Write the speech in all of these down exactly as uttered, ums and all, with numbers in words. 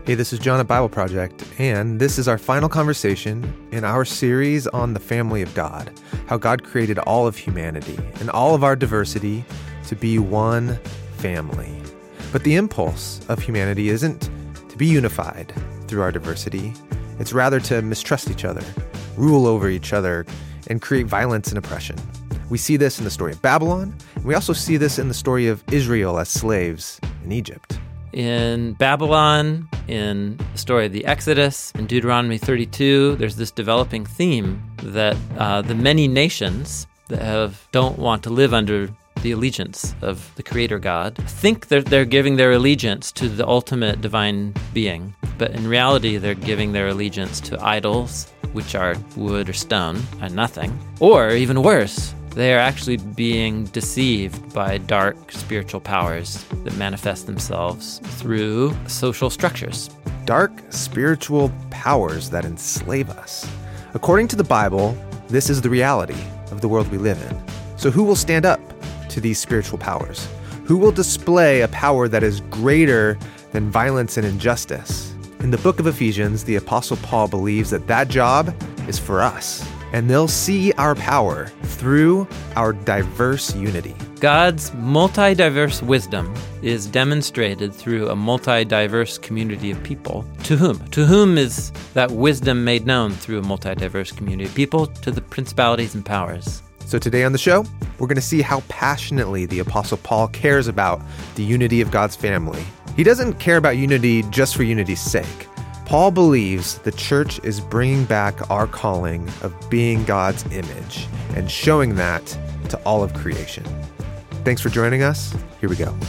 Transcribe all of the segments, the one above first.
Hey, this is John at Bible Project, and this is our final conversation in our series on the family of God, how God created all of humanity and all of our diversity to be one family. But the impulse of humanity isn't to be unified through our diversity. It's rather to mistrust each other, rule over each other, and create violence and oppression. We see this in the story of Babylon, and we also see this in the story of Israel as slaves in Egypt. In Babylon, in the story of the Exodus, in Deuteronomy thirty-two, there's this developing theme that uh, the many nations that have don't want to live under the allegiance of the Creator God think that they're giving their allegiance to the ultimate divine being, but in reality, they're giving their allegiance to idols, which are wood or stone and nothing, or even worse, they are actually being deceived by dark spiritual powers that manifest themselves through social structures. Dark spiritual powers that enslave us. According to the Bible, this is the reality of the world we live in. So who will stand up to these spiritual powers? Who will display a power that is greater than violence and injustice? In the book of Ephesians, the Apostle Paul believes that that job is for us. And they'll see our power through our diverse unity. God's multi-diverse wisdom is demonstrated through a multi-diverse community of people. To whom? To whom is that wisdom made known through a multi-diverse community of people? To the principalities and powers. So today on the show, we're going to see how passionately the Apostle Paul cares about the unity of God's family. He doesn't care about unity just for unity's sake. Paul believes the church is bringing back our calling of being God's image and showing that to all of creation. Thanks for joining us. Here we go.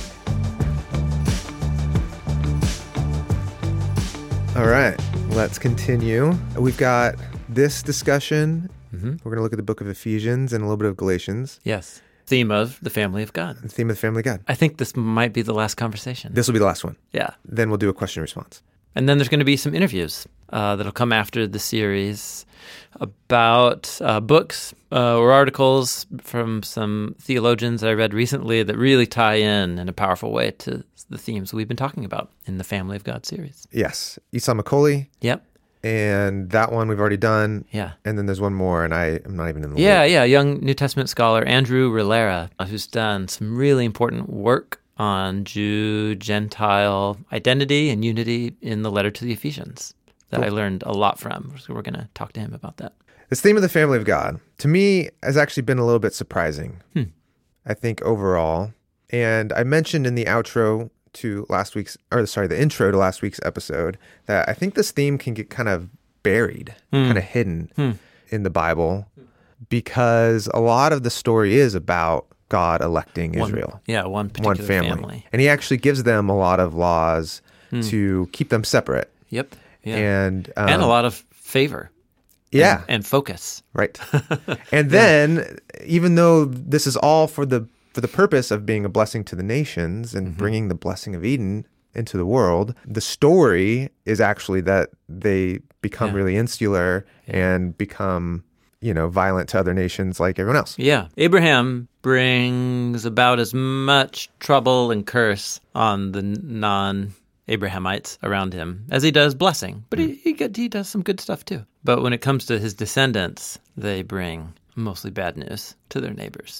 All right, let's continue. We've got this discussion. Mm-hmm. We're going to look at the book of Ephesians and a little bit of Galatians. Yes. Theme of the family of God. The theme of the family of God. I think this might be the last conversation. This will be the last one. Yeah. Then we'll do a question and response. And then there's going to be some interviews uh, that'll come after the series about uh, books uh, or articles from some theologians that I read recently that really tie in in a powerful way to the themes we've been talking about in the Family of God series. Yes. Esau McCaulley. Yep. And that one we've already done. Yeah. And then there's one more, and I am not even in the Yeah, loop. yeah. Young New Testament scholar Andrew Rilera, uh, who's done some really important work on Jew-Gentile identity and unity in the letter to the Ephesians that cool. I learned a lot from. So we're going to talk to him about that. This theme of the family of God, to me, has actually been a little bit surprising, hmm. I think, overall. And I mentioned in the outro to last week's, or sorry, the intro to last week's episode, that I think this theme can get kind of buried, hmm. kind of hidden hmm. in the Bible, because a lot of the story is about God electing one, Israel. Yeah, one particular one family. family. And he actually gives them a lot of laws hmm. to keep them separate. Yep. Yeah. And um, and a lot of favor. Yeah. And, and focus. Right. And then, yeah. even though this is all for the for the purpose of being a blessing to the nations and mm-hmm. bringing the blessing of Eden into the world, the story is actually that they become yeah. really insular yeah. and become, you know, violent to other nations like everyone else. Yeah. Abraham brings about as much trouble and curse on the non-Abrahamites around him as he does blessing. But mm. he he, get, he does some good stuff too. But when it comes to his descendants, they bring mostly bad news to their neighbors.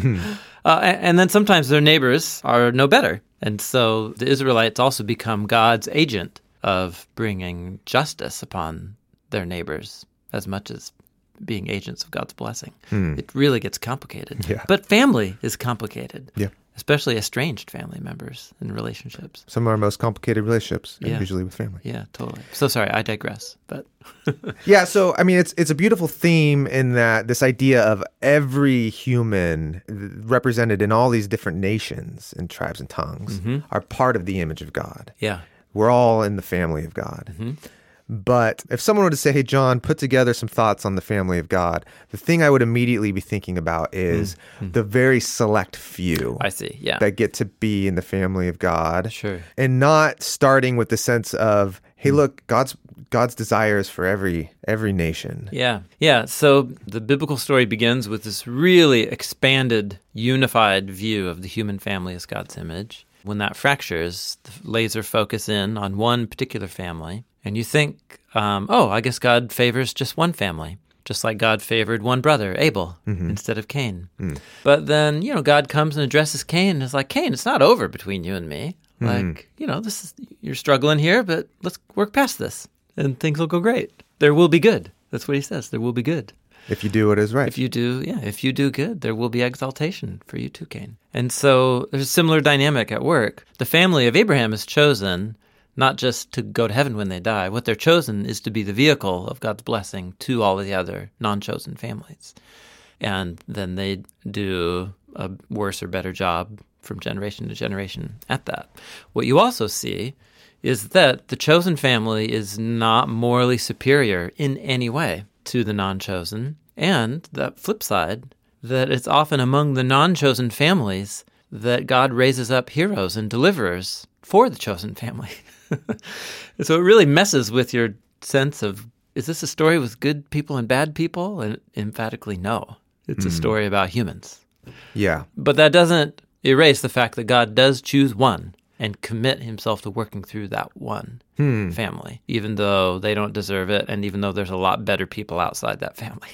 uh, and, and then sometimes their neighbors are no better. And so the Israelites also become God's agent of bringing justice upon their neighbors as much as being agents of God's blessing. Hmm. It really gets complicated. Yeah. But family is complicated. Yeah. Especially estranged family members and relationships. Some of our most complicated relationships are yeah. usually with family. Yeah, totally. So sorry, I digress. But yeah, so I mean, it's it's a beautiful theme in that this idea of every human represented in all these different nations and tribes and tongues mm-hmm. are part of the image of God. Yeah. We're all in the family of God. Mm-hmm. But if someone were to say, hey, John, put together some thoughts on the family of God, the thing I would immediately be thinking about is mm-hmm. the very select few I see, yeah. that get to be in the family of God. Sure. And not starting with the sense of, hey, look, God's God's desires for every every nation. Yeah. Yeah. So the biblical story begins with this really expanded, unified view of the human family as God's image. When that fractures, the laser focus in on one particular family, and you think, um, oh, I guess God favors just one family, just like God favored one brother, Abel, mm-hmm. instead of Cain. Mm. But then, you know, God comes and addresses Cain and is like, Cain, it's not over between you and me. Mm. Like, you know, this is you're struggling here, but let's work past this. And things will go great. There will be good. That's what he says. There will be good. If you do what is right. If you do, yeah, if you do good, there will be exaltation for you too, Cain. And so there's a similar dynamic at work. The family of Abraham is chosen not just to go to heaven when they die. What they're chosen is to be the vehicle of God's blessing to all of the other non-chosen families. And then they do a worse or better job from generation to generation at that. What you also see is that the chosen family is not morally superior in any way to the non-chosen, and that flip side, that it's often among the non-chosen families that God raises up heroes and deliverers for the chosen family. So it really messes with your sense of, is this a story with good people and bad people? And emphatically, no. It's mm. a story about humans. Yeah. But that doesn't erase the fact that God does choose one and commit himself to working through that one hmm. family, even though they don't deserve it, and even though there's a lot better people outside that family.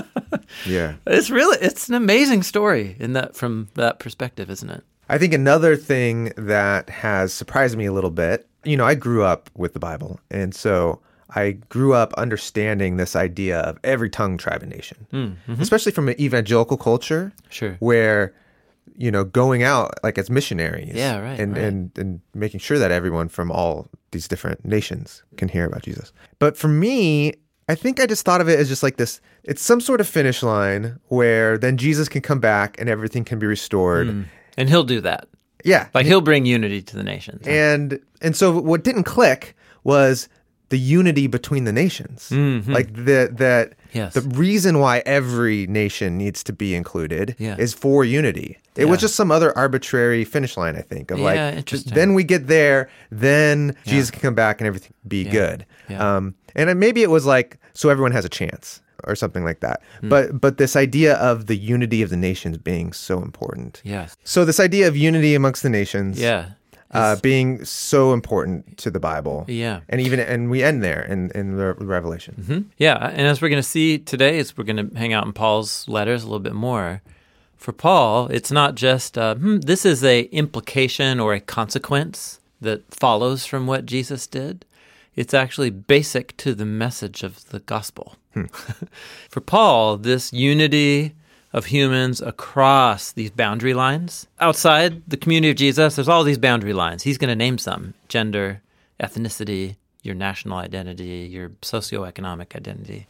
Yeah. It's really, it's an amazing story in that, from that perspective, isn't it? I think another thing that has surprised me a little bit, you know, I grew up with the Bible, and so I grew up understanding this idea of every tongue, tribe, and nation, mm-hmm. especially from an evangelical culture, sure, where you know, going out like as missionaries, yeah, right, and, right. and and making sure that everyone from all these different nations can hear about Jesus. But for me, I think I just thought of it as just like this, it's some sort of finish line where then Jesus can come back and everything can be restored. Mm. And he'll do that. Yeah. Like he'll bring unity to the nations. And and so what didn't click was the unity between the nations. Mm-hmm. Like the, that yes. the reason why every nation needs to be included yeah. is for unity. It yeah. was just some other arbitrary finish line, I think, of yeah, like, interesting. Then we get there, then yeah. Jesus can come back and everything be yeah. good. Yeah. Um, and maybe it was like, so everyone has a chance or something like that. Mm. But but this idea of the unity of the nations being so important. Yes. So this idea of unity amongst the nations. Yeah. Uh, being so important to the Bible. Yeah. And even and we end there in, in the Revelation. Mm-hmm. Yeah. And as we're going to see today, as we're going to hang out in Paul's letters a little bit more, for Paul, it's not just, uh, hmm, this is a implication or a consequence that follows from what Jesus did. It's actually basic to the message of the gospel. Hmm. For Paul, this unity of humans across these boundary lines. Outside the community of Jesus, there's all these boundary lines. He's going to name some: gender, ethnicity, your national identity, your socioeconomic identity.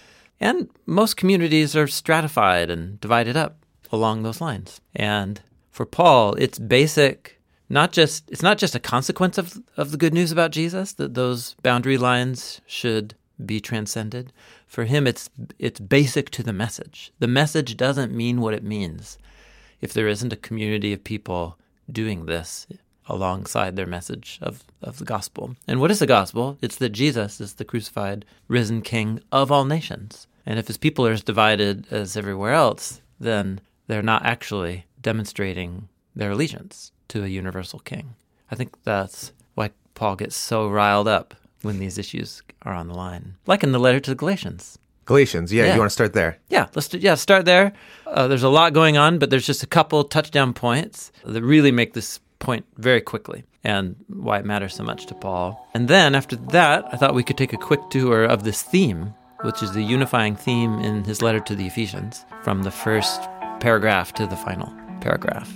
And most communities are stratified and divided up along those lines. And for Paul, it's basic, not just it's not just a consequence of, of the good news about Jesus, that those boundary lines should be transcended. For him, it's it's basic to the message. The message doesn't mean what it means if there isn't a community of people doing this alongside their message of, of the gospel. And what is the gospel? It's that Jesus is the crucified, risen King of all nations. And if his people are as divided as everywhere else, then they're not actually demonstrating their allegiance to a universal king. I think that's why Paul gets so riled up when these issues are on the line. Like in the letter to the Galatians. Galatians, yeah, yeah. You want to start there? Yeah, let's do, yeah, start there. Uh, there's a lot going on, but there's just a couple touchdown points that really make this point very quickly and why it matters so much to Paul. And then after that, I thought we could take a quick tour of this theme, which is the unifying theme in his letter to the Ephesians, from the first paragraph to the final paragraph.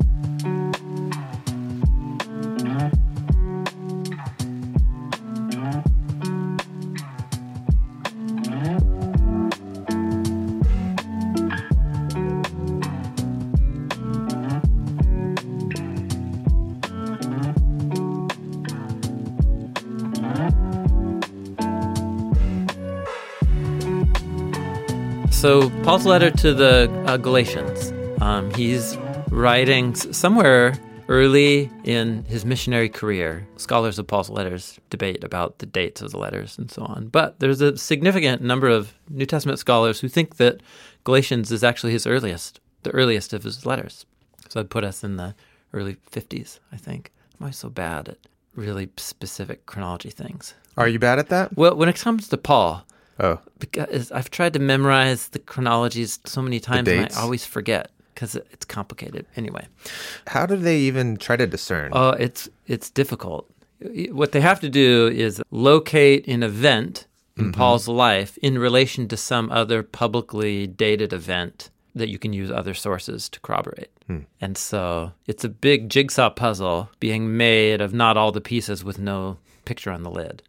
So Paul's letter to the uh, Galatians, um, he's writing somewhere early in his missionary career. Scholars of Paul's letters debate about the dates of the letters and so on. But there's a significant number of New Testament scholars who think that Galatians is actually his earliest, the earliest of his letters. So I'd put us in the early fifties, I think. I'm always so bad at really specific chronology things. Are you bad at that? Well, when it comes to Paul, Oh, because I've tried to memorize the chronologies so many times and dates? I always forget because it's complicated. Anyway. how do they even try to discern? Oh, it's it's difficult. What they have to do is locate an event in Mm-hmm. Paul's life in relation to some other publicly dated event that you can use other sources to corroborate. Hmm. And so it's a big jigsaw puzzle being made of not all the pieces with no picture on the lid.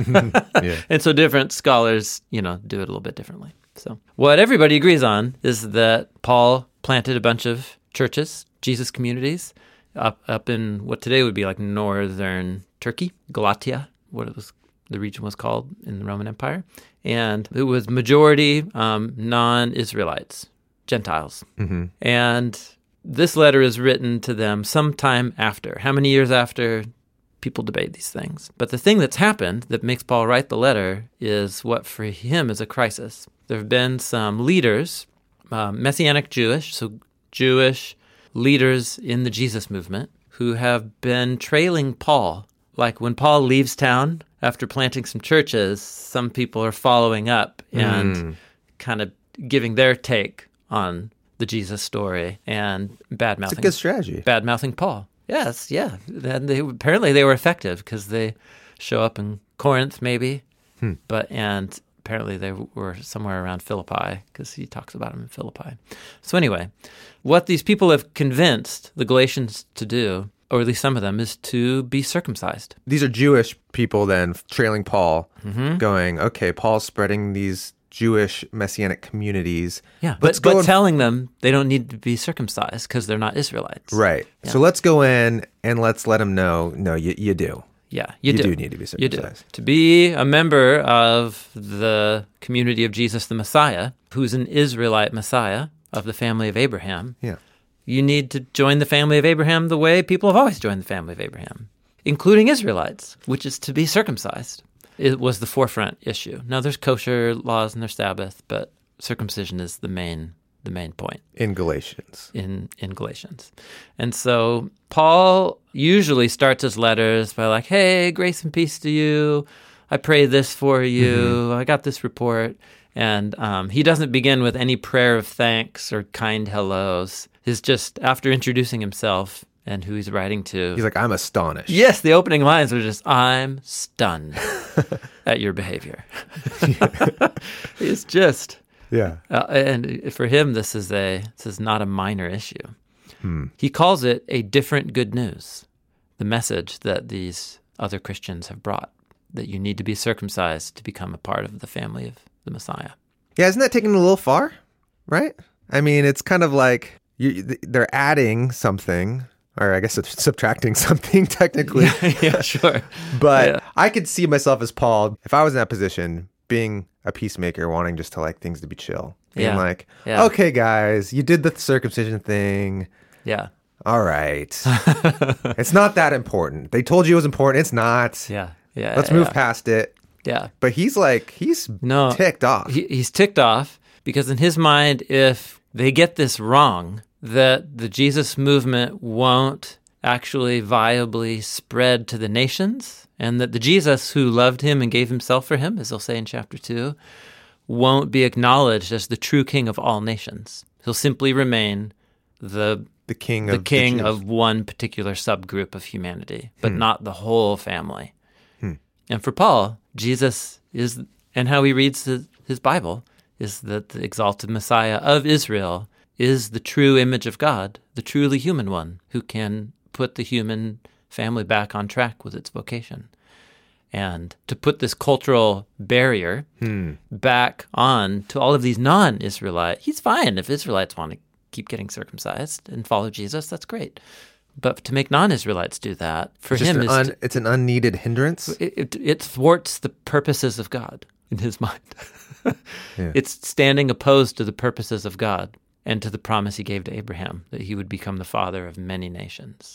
Yeah. And so different scholars, you know, do it a little bit differently. So what everybody agrees on is that Paul planted a bunch of churches, Jesus communities, up up in what today would be like northern Turkey, Galatia, what it was, the region was called in the Roman Empire. And it was majority um, non-Israelites, Gentiles. Mm-hmm. And this letter is written to them sometime after. How many years after? People debate these things. But the thing that's happened that makes Paul write the letter is what for him is a crisis. There have been some leaders, uh, Messianic Jewish, so Jewish leaders in the Jesus movement, who have been trailing Paul. Like when Paul leaves town after planting some churches, some people are following up and Mm. kind of giving their take on the Jesus story and bad-mouthing. It's a good strategy. Bad-mouthing Paul. Yes, yeah. And they apparently they were effective because they show up in Corinth, maybe, Hmm. but and apparently they were somewhere around Philippi because he talks about them in Philippi. So anyway, what these people have convinced the Galatians to do, or at least some of them, is to be circumcised. These are Jewish people then trailing Paul, Mm-hmm. going, okay, Paul's spreading these Jewish messianic communities. Yeah, Let's but, go but and- telling them they don't need to be circumcised because they're not Israelites. Right. So let's go in and let's let them know, no, you, you do. Yeah, you, You do. do need to be You do. circumcised. To be a member of the community of Jesus the Messiah, who's an Israelite Messiah of the family of Abraham, Yeah. you need to join the family of Abraham the way people have always joined the family of Abraham, including Israelites, which is to be circumcised. It was the forefront issue. Now, there's kosher laws and there's Sabbath, but circumcision is the main the main point In Galatians. in, in Galatians. And so Paul usually starts his letters by like, hey, grace and peace to you. I pray this for you. Mm-hmm. I got this report. And um, he doesn't begin with any prayer of thanks or kind hellos. He's just, after introducing himself and who he's writing to. He's like, I'm astonished. Yes, the opening lines are just, I'm stunned at your behavior. It's just... Yeah. Uh, and for him, this is a this is not a minor issue. Hmm. He calls it a different good news, the message that these other Christians have brought, that you need to be circumcised to become a part of the family of the Messiah. Yeah, isn't that taking it a little far? Right? I mean, it's kind of like you, they're adding something, or I guess it's subtracting something technically. Yeah, yeah, sure. But Yeah. I could see myself as Paul, if I was in that position, being a peacemaker, wanting just to like things to be chill. Being Yeah. like, Yeah. okay, guys, you did the circumcision thing. Yeah, All right. It's not that important. They told you it was important. It's not. yeah, yeah. Let's yeah, move yeah. past it. Yeah. But he's like, he's No, ticked off. He, he's ticked off because in his mind, if they get this wrong, that the Jesus movement won't actually viably spread to the nations, and that the Jesus who loved him and gave himself for him, as they'll say in chapter two, won't be acknowledged as the true king of all nations. He'll simply remain the the king the of king the Jews. of one particular subgroup of humanity, but not the whole family. Hmm. And for Paul, Jesus is, and how he reads his, his Bible, is that the exalted Messiah of Israel is the true image of God, the truly human one, who can put the human family back on track with its vocation. And to put this cultural barrier Hmm. back on to all of these non-Israelite, he's fine if Israelites want to keep getting circumcised and follow Jesus, that's great. But to make non-Israelites do that, for It's just him, an is un, to- it's an unneeded hindrance. it, it, it thwarts the purposes of God in his mind. Yeah. It's standing opposed to the purposes of God and to the promise he gave to Abraham that he would become the father of many nations.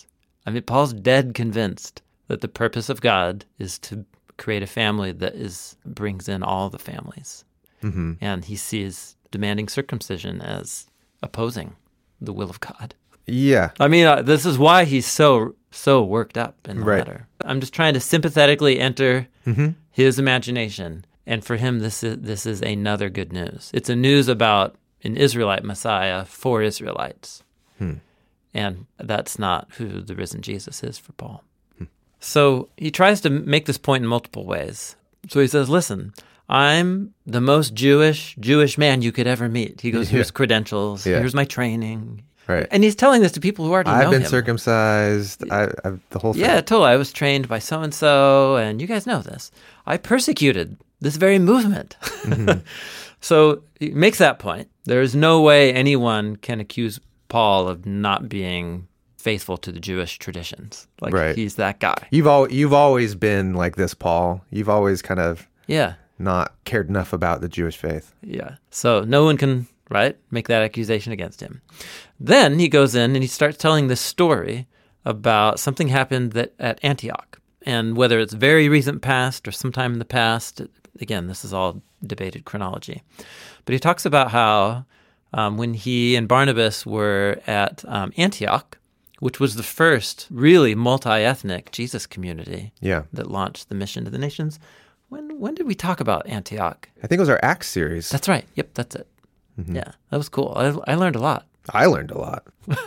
I mean, Paul's dead convinced that the purpose of God is to create a family that is brings in all the families. Mm-hmm. And he sees demanding circumcision as opposing the will of God. Yeah. I mean, uh, this is why he's so so worked up in the Right. letter. I'm just trying to sympathetically enter Mm-hmm. his imagination. And for him, this is this is another good news. It's a news about an Israelite Messiah for Israelites. Hmm. And that's not who the risen Jesus is for Paul. Hmm. So he tries to make this point in multiple ways. So he says, listen, I'm the most Jewish Jewish man you could ever meet. He goes, here's Yeah. credentials, Yeah. here's my training. Right. And he's telling this to people who already I've know been him. circumcised. I, I, the whole thing. Yeah, totally. I was trained by so-and-so, and you guys know this. I persecuted this very movement. Mm-hmm. So he makes that point. There is no way anyone can accuse Paul of not being faithful to the Jewish traditions. Like, Right. he's that guy. You've al- you've always been like this, Paul. You've always kind of Yeah, not cared enough about the Jewish faith. yeah. So no one can, right, make that accusation against him. Then he goes in and he starts telling this story about something happened that at Antioch. And whether it's very recent past or sometime in the past, again, this is all debated chronology. But he talks about how um, when he and Barnabas were at um, Antioch, which was the first really multi-ethnic Jesus community Yeah. that launched the mission to the nations. When when did we talk about Antioch? I think it was our Acts series. That's right. Yep, that's it. Mm-hmm. Yeah, that was cool. I, I learned a lot. I learned a lot.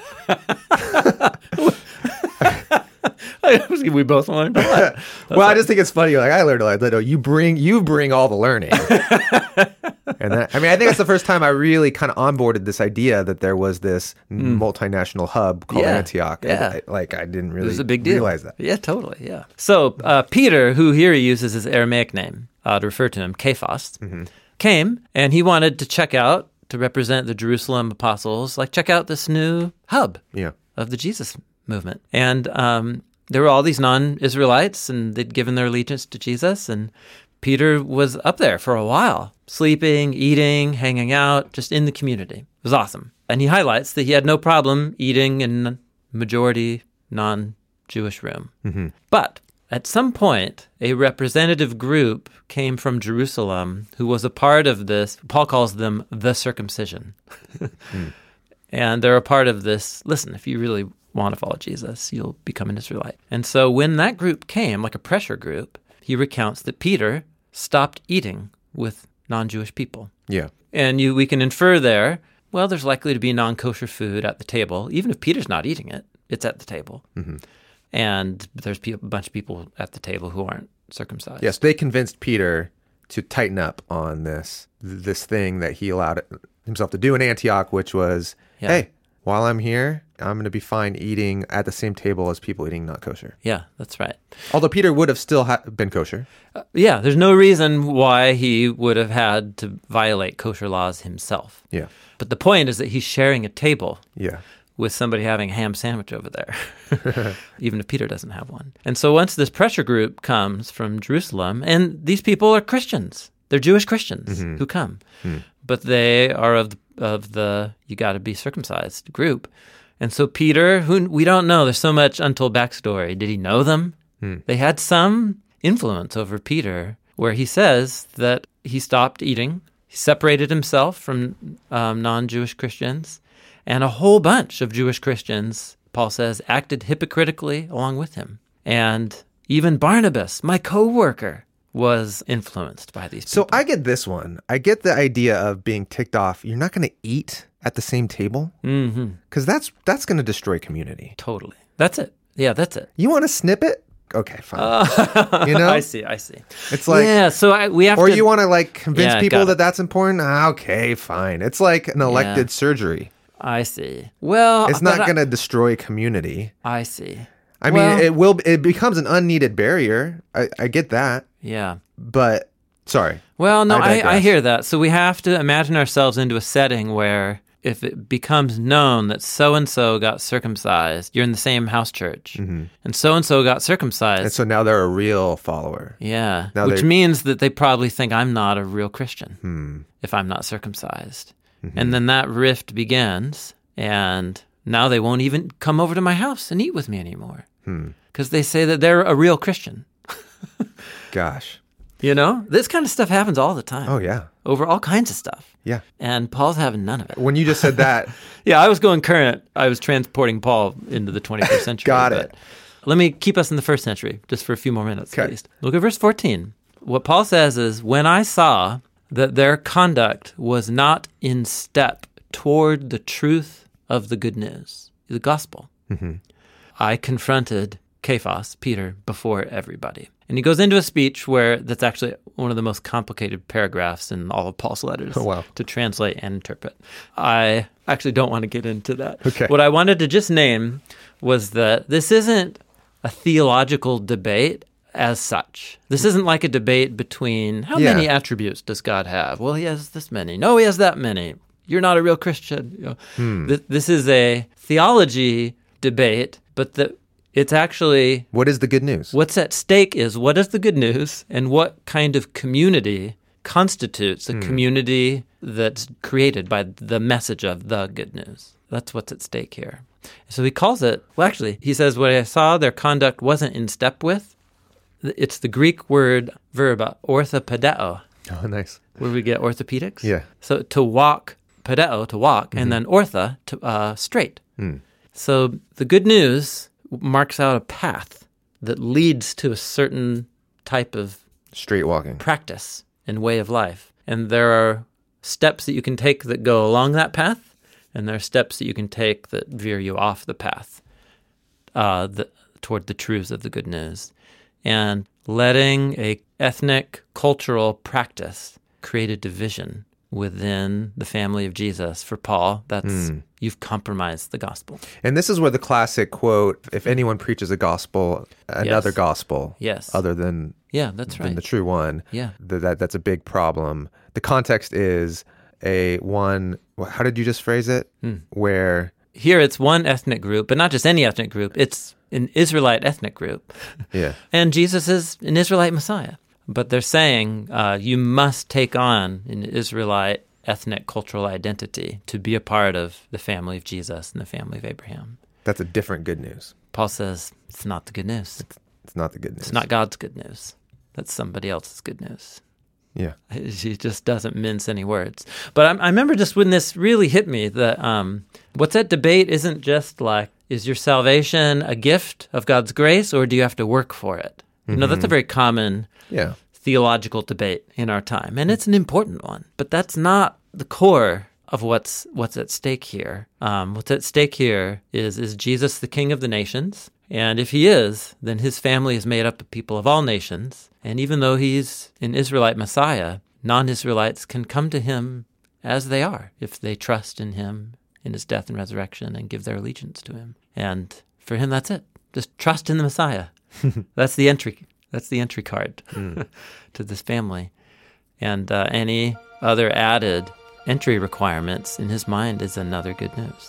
We both learned a lot. Well, I just think it's funny. Like I learned a lot. No, you bring you bring all the learning. And that, I mean, I think that's the first time I really kind of onboarded this idea that there was this multinational hub called Yeah, Antioch. yeah. I, I- like I didn't It really was a big deal. realize that. Yeah, totally. Yeah. So uh, Peter, who here he uses his Aramaic name uh, to refer to him, Cephas, Mm-hmm. came and he wanted to check out, to represent the Jerusalem apostles, like check out this new hub Yeah. of the Jesus movement. And um, there were all these non-Israelites, and they'd given their allegiance to Jesus. And Peter was up there for a while, sleeping, eating, hanging out, just in the community. It was awesome. And he highlights that he had no problem eating in majority non-Jewish room. Mm-hmm. But at some point, a representative group came from Jerusalem who was a part of this. Paul calls them the circumcision. Mm. And they're a part of this. Listen, if you really want to follow Jesus, you'll become an Israelite. And so when that group came, like a pressure group, he recounts that Peter stopped eating with non-Jewish people. Yeah. And you, we can infer there, well, there's likely to be non-kosher food at the table. Even if Peter's not eating it, it's at the table. Mm-hmm. And there's pe- a bunch of people at the table who aren't circumcised. Yes, they convinced Peter to tighten up on this this thing that he allowed himself to do in Antioch, which was, Yeah. hey, while I'm here, I'm going to be fine eating at the same table as people eating not kosher. Yeah, that's right. Although Peter would have still ha- been kosher. Uh, yeah, there's no reason why he would have had to violate kosher laws himself. Yeah. But the point is that he's sharing a table Yeah. with somebody having a ham sandwich over there, even if Peter doesn't have one. And so once this pressure group comes from Jerusalem, and these people are Christians, they're Jewish Christians Mhm. who come, Hmm. but they are of the, of the you got to be circumcised group. And so Peter, who we don't know, there's so much untold backstory. Did he know them? Hmm. They had some influence over Peter, where he says that he stopped eating, he separated himself from um, non-Jewish Christians, and a whole bunch of Jewish Christians, Paul says, acted hypocritically along with him. And even Barnabas, my co-worker, was influenced by these people. So I get this one. I get the idea of being ticked off. You're not going to eat at the same table Mm-hmm. because that's that's going to destroy community. Totally. That's it. Yeah, that's it. You want to snip it? Okay, fine. Uh, You know? I see, I see. It's like, yeah, so I, we have or to... you want to like convince Yeah, people got it. that that's important? Ah, okay, fine. It's like an elected Yeah. surgery. I see. Well... It's not but I- going to destroy community. I see. I Well- mean, it will. It becomes an unneeded barrier. I, I get that, Yeah. but sorry. Well, no, I I, I digress. hear that. So we have to imagine ourselves into a setting where if it becomes known that so-and-so got circumcised, you're in the same house church, Mhm. and so-and-so got circumcised. And so now they're a real follower. yeah, Now which they- means that they probably think I'm not a real Christian Hmm. if I'm not circumcised. Mhm. And then that rift begins, and Now they won't even come over to my house and eat with me anymore because hmm. they say that they're a real Christian. Gosh. You know, this kind of stuff happens all the time. Oh, yeah. Over all kinds of stuff. Yeah. And Paul's having none of it. When you just said that. Yeah, I was going current. I was transporting Paul into the twenty-first century. Got it. Let me keep us in the first century just for a few more minutes okay. at least. Look at verse fourteen. What Paul says is, when I saw that their conduct was not in step toward the truth of the good news, the gospel, mm-hmm. I confronted Cephas, Peter, before everybody. And he goes into a speech where that's actually one of the most complicated paragraphs in all of Paul's letters oh, wow. to translate and interpret. I actually don't want to get into that. Okay. What I wanted to just name was that this isn't a theological debate as such. This isn't like a debate between how yeah. many attributes does God have? Well, he has this many. No, he has that many. You're not a real Christian. You know, hmm. th- this is a theology debate, but the It's actually... What is the good news? What's at stake is what is the good news and what kind of community constitutes a mm. community that's created by the message of the good news. That's what's at stake here. So he calls it... Well, actually, he says, what I saw their conduct wasn't in step with. It's the Greek word, verb, orthopedeo. Oh, nice. Where we get orthopedics. Yeah. So to walk, pedeo, to walk, mm-hmm. and then ortho, to uh, straight. Mm. So the good news marks out a path that leads to a certain type of straight walking practice and way of life. And there are steps that you can take that go along that path, and there are steps that you can take that veer you off the path uh, the, toward the truths of the good news. And letting a ethnic, cultural practice create a division within the family of Jesus, for Paul, that's mm. you've compromised the gospel. And this is where the classic quote, if anyone preaches a gospel, another yes. gospel, yes. other than, yeah, that's than right. the true one, yeah. th- that that's a big problem. The context is a one, how did you just phrase it? Mm. Where... Here it's one ethnic group, but not just any ethnic group. It's an Israelite ethnic group. Yeah. And Jesus is an Israelite Messiah. But they're saying uh, you must take on an Israelite ethnic cultural identity to be a part of the family of Jesus and the family of Abraham. That's a different good news. Paul says it's not the good news. It's, it's not the good news. It's not God's good news. That's somebody else's good news. Yeah. He just doesn't mince any words. But I, I remember just when this really hit me, that um, what's at debate isn't just like, is your salvation a gift of God's grace, or do you have to work for it? You mm-hmm. know, that's a very common yeah. theological debate in our time, and it's an important one. But that's not the core of what's what's at stake here. Um, what's at stake here is, is Jesus the King of the nations? And if he is, then his family is made up of people of all nations. And even though he's an Israelite Messiah, non-Israelites can come to him as they are if they trust in him, in his death and resurrection, and give their allegiance to him. And for him, that's it. Just trust in the Messiah. That's the entry. That's the entry card mm. to this family. And uh, any other added entry requirements in his mind is another good news.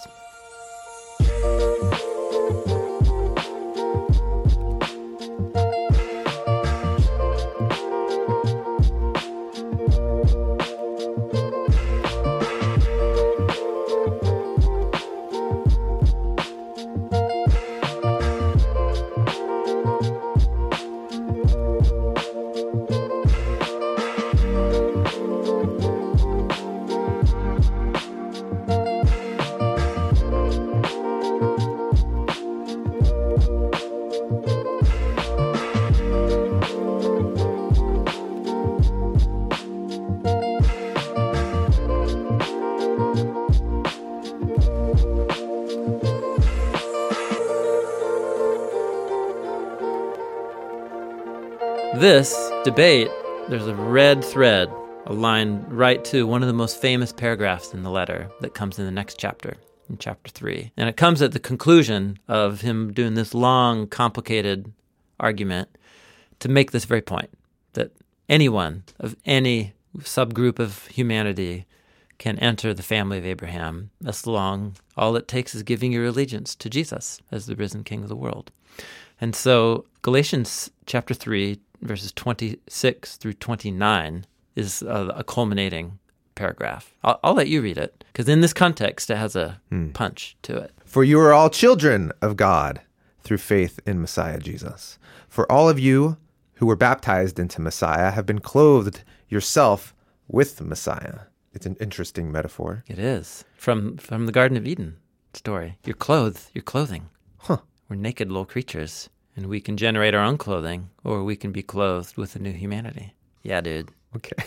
This debate, there's a red thread, a line right to one of the most famous paragraphs in the letter that comes in the next chapter, in chapter three. And it comes at the conclusion of him doing this long, complicated argument to make this very point, that anyone of any subgroup of humanity can enter the family of Abraham as long all it takes is giving your allegiance to Jesus as the risen King of the world. And so Galatians chapter three, verses twenty-six through twenty-nine is a, a culminating paragraph. I'll, I'll let you read it, because in this context, it has a hmm. punch to it. For you are all children of God through faith in Messiah Jesus. For all of you who were baptized into Messiah have been clothed yourself with the Messiah. It's an interesting metaphor. It is. From from the Garden of Eden story. You're clothed, you're clothing. Huh. We're naked little creatures, and we can generate our own clothing, or we can be clothed with a new humanity. Yeah, dude. Okay.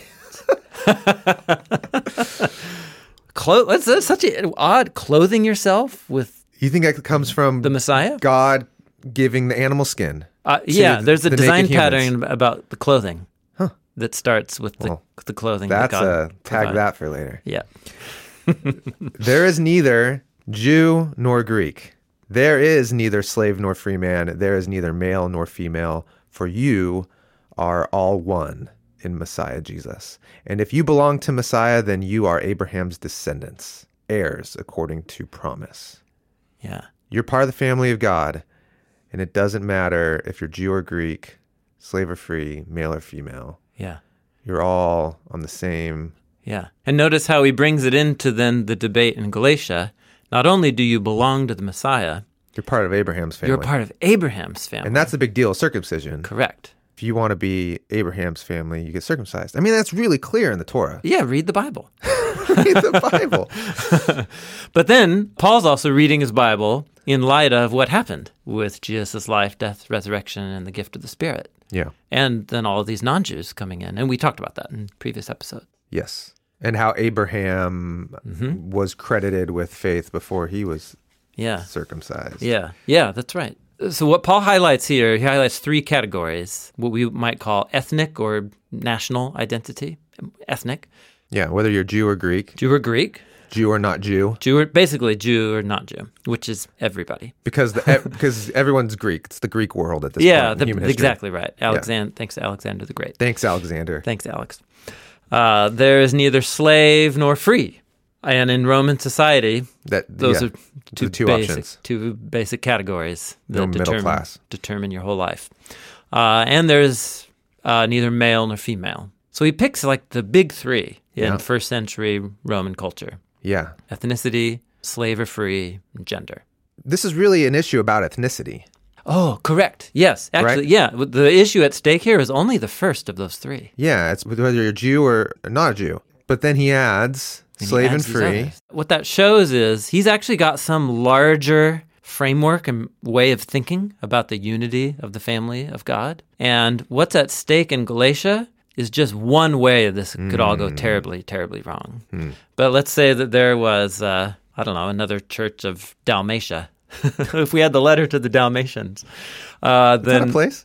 Clo- that's, that's such an odd clothing yourself with You think that comes from the Messiah? God giving the animal skin? Uh, yeah, the- there's a the design naked humans? pattern about the clothing Huh. that starts with the, Well, the clothing That's that God a tag provided. that for later. Yeah. There is neither Jew nor Greek. There is neither slave nor free man. There is neither male nor female. For you are all one in Messiah Jesus. And if you belong to Messiah, then you are Abraham's descendants, heirs according to promise. Yeah. You're part of the family of God, and it doesn't matter if you're Jew or Greek, slave or free, male or female. Yeah. You're all on the same. Yeah. And notice how he brings it into then the debate in Galatia. Not only do you belong to the Messiah, You're part of Abraham's family. you're part of Abraham's family. And that's the big deal, circumcision. correct. If you want to be Abraham's family, you get circumcised. I mean, that's really clear in the Torah. Yeah, read the Bible. Read the Bible. But then Paul's also reading his Bible in light of what happened with Jesus' life, death, resurrection, and the gift of the Spirit. Yeah. And then all of these non-Jews coming in. And we talked about that in previous episode. Yes. And how Abraham was credited with faith before he was Yeah. circumcised. Yeah. Yeah, that's right. So what Paul highlights here, he highlights three categories, what we might call ethnic or national identity. Ethnic, Yeah, whether you're Jew or Greek, Jew or Greek, Jew or not Jew, Jew or basically Jew or not Jew, which is everybody. because the because everyone's Greek. It's the Greek world at this Yeah, point the, in human history. exactly right. Alexander, thanks to Alexander the Great. Thanks, Alexander. Thanks, Alex. Uh, there is neither slave nor free. And in Roman society, That those yeah, are two, the two basic, options. two basic categories that No middle determine, class. determine your whole life. Uh, and there's uh, neither male nor female. So he picks like the big three in Yeah. first century Roman culture: Yeah. ethnicity, slave or free, and gender. This is really an issue about ethnicity. Oh, correct. Yes, actually, Right? yeah. The issue at stake here is only the first of those three. Yeah, it's whether you're a Jew or not a Jew. But then he adds And he slave and adds these free. others. What that shows is he's actually got some larger framework and way of thinking about the unity of the family of God. And what's at stake in Galatia is just one way this could all go terribly, terribly wrong. But let's say that there was, uh, I don't know, another church of Dalmatia. If we had the letter to the Dalmatians, uh, Is that then a place?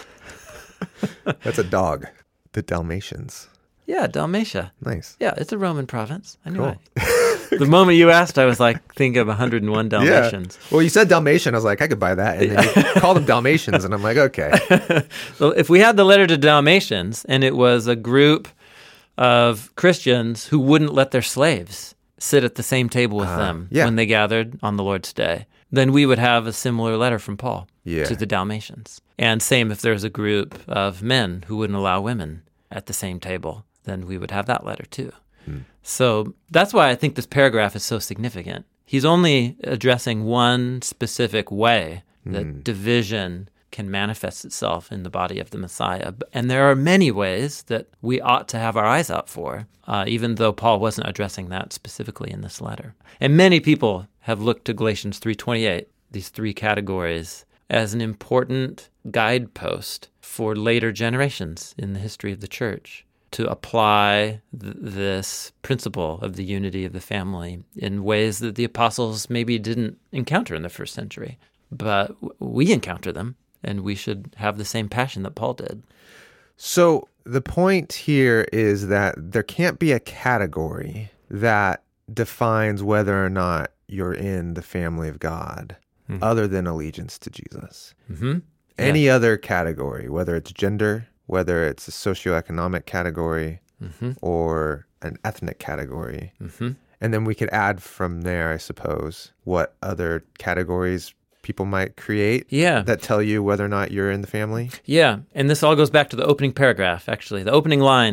That's a dog. The Dalmatians. yeah, Dalmatia. Nice. Yeah, it's a Roman province. I knew Cool. it. The moment you asked, I was like thinking of one hundred one Dalmatians. Yeah. Well, you said Dalmatian. I was like, I could buy that. And then you called them Dalmatians. And I'm like, okay. So if we had the letter to Dalmatians and it was a group of Christians who wouldn't let their slaves sit at the same table with them yeah. when they gathered on the Lord's Day, then we would have a similar letter from Paul Yeah. to the Dalmatians. And same if there's a group of men who wouldn't allow women at the same table, then we would have that letter too. So that's why I think this paragraph is so significant. He's only addressing one specific way that division can manifest itself in the body of the Messiah. And there are many ways that we ought to have our eyes out for, uh, even though Paul wasn't addressing that specifically in this letter. And many people have looked to Galatians three twenty-eight, these three categories, as an important guidepost for later generations in the history of the church, to apply th- this principle of the unity of the family in ways that the apostles maybe didn't encounter in the first century. But w- we encounter them, and we should have the same passion that Paul did. So the point here is that there can't be a category that defines whether or not you're in the family of God other than allegiance to Jesus. Mm-hmm. Any other category, whether it's gender, whether it's a socioeconomic category Mm-hmm. or an ethnic category. Mm-hmm. And then we could add from there, I suppose, what other categories people might create Yeah. that tell you whether or not you're in the family. Yeah, and this all goes back to the opening paragraph, actually. The opening line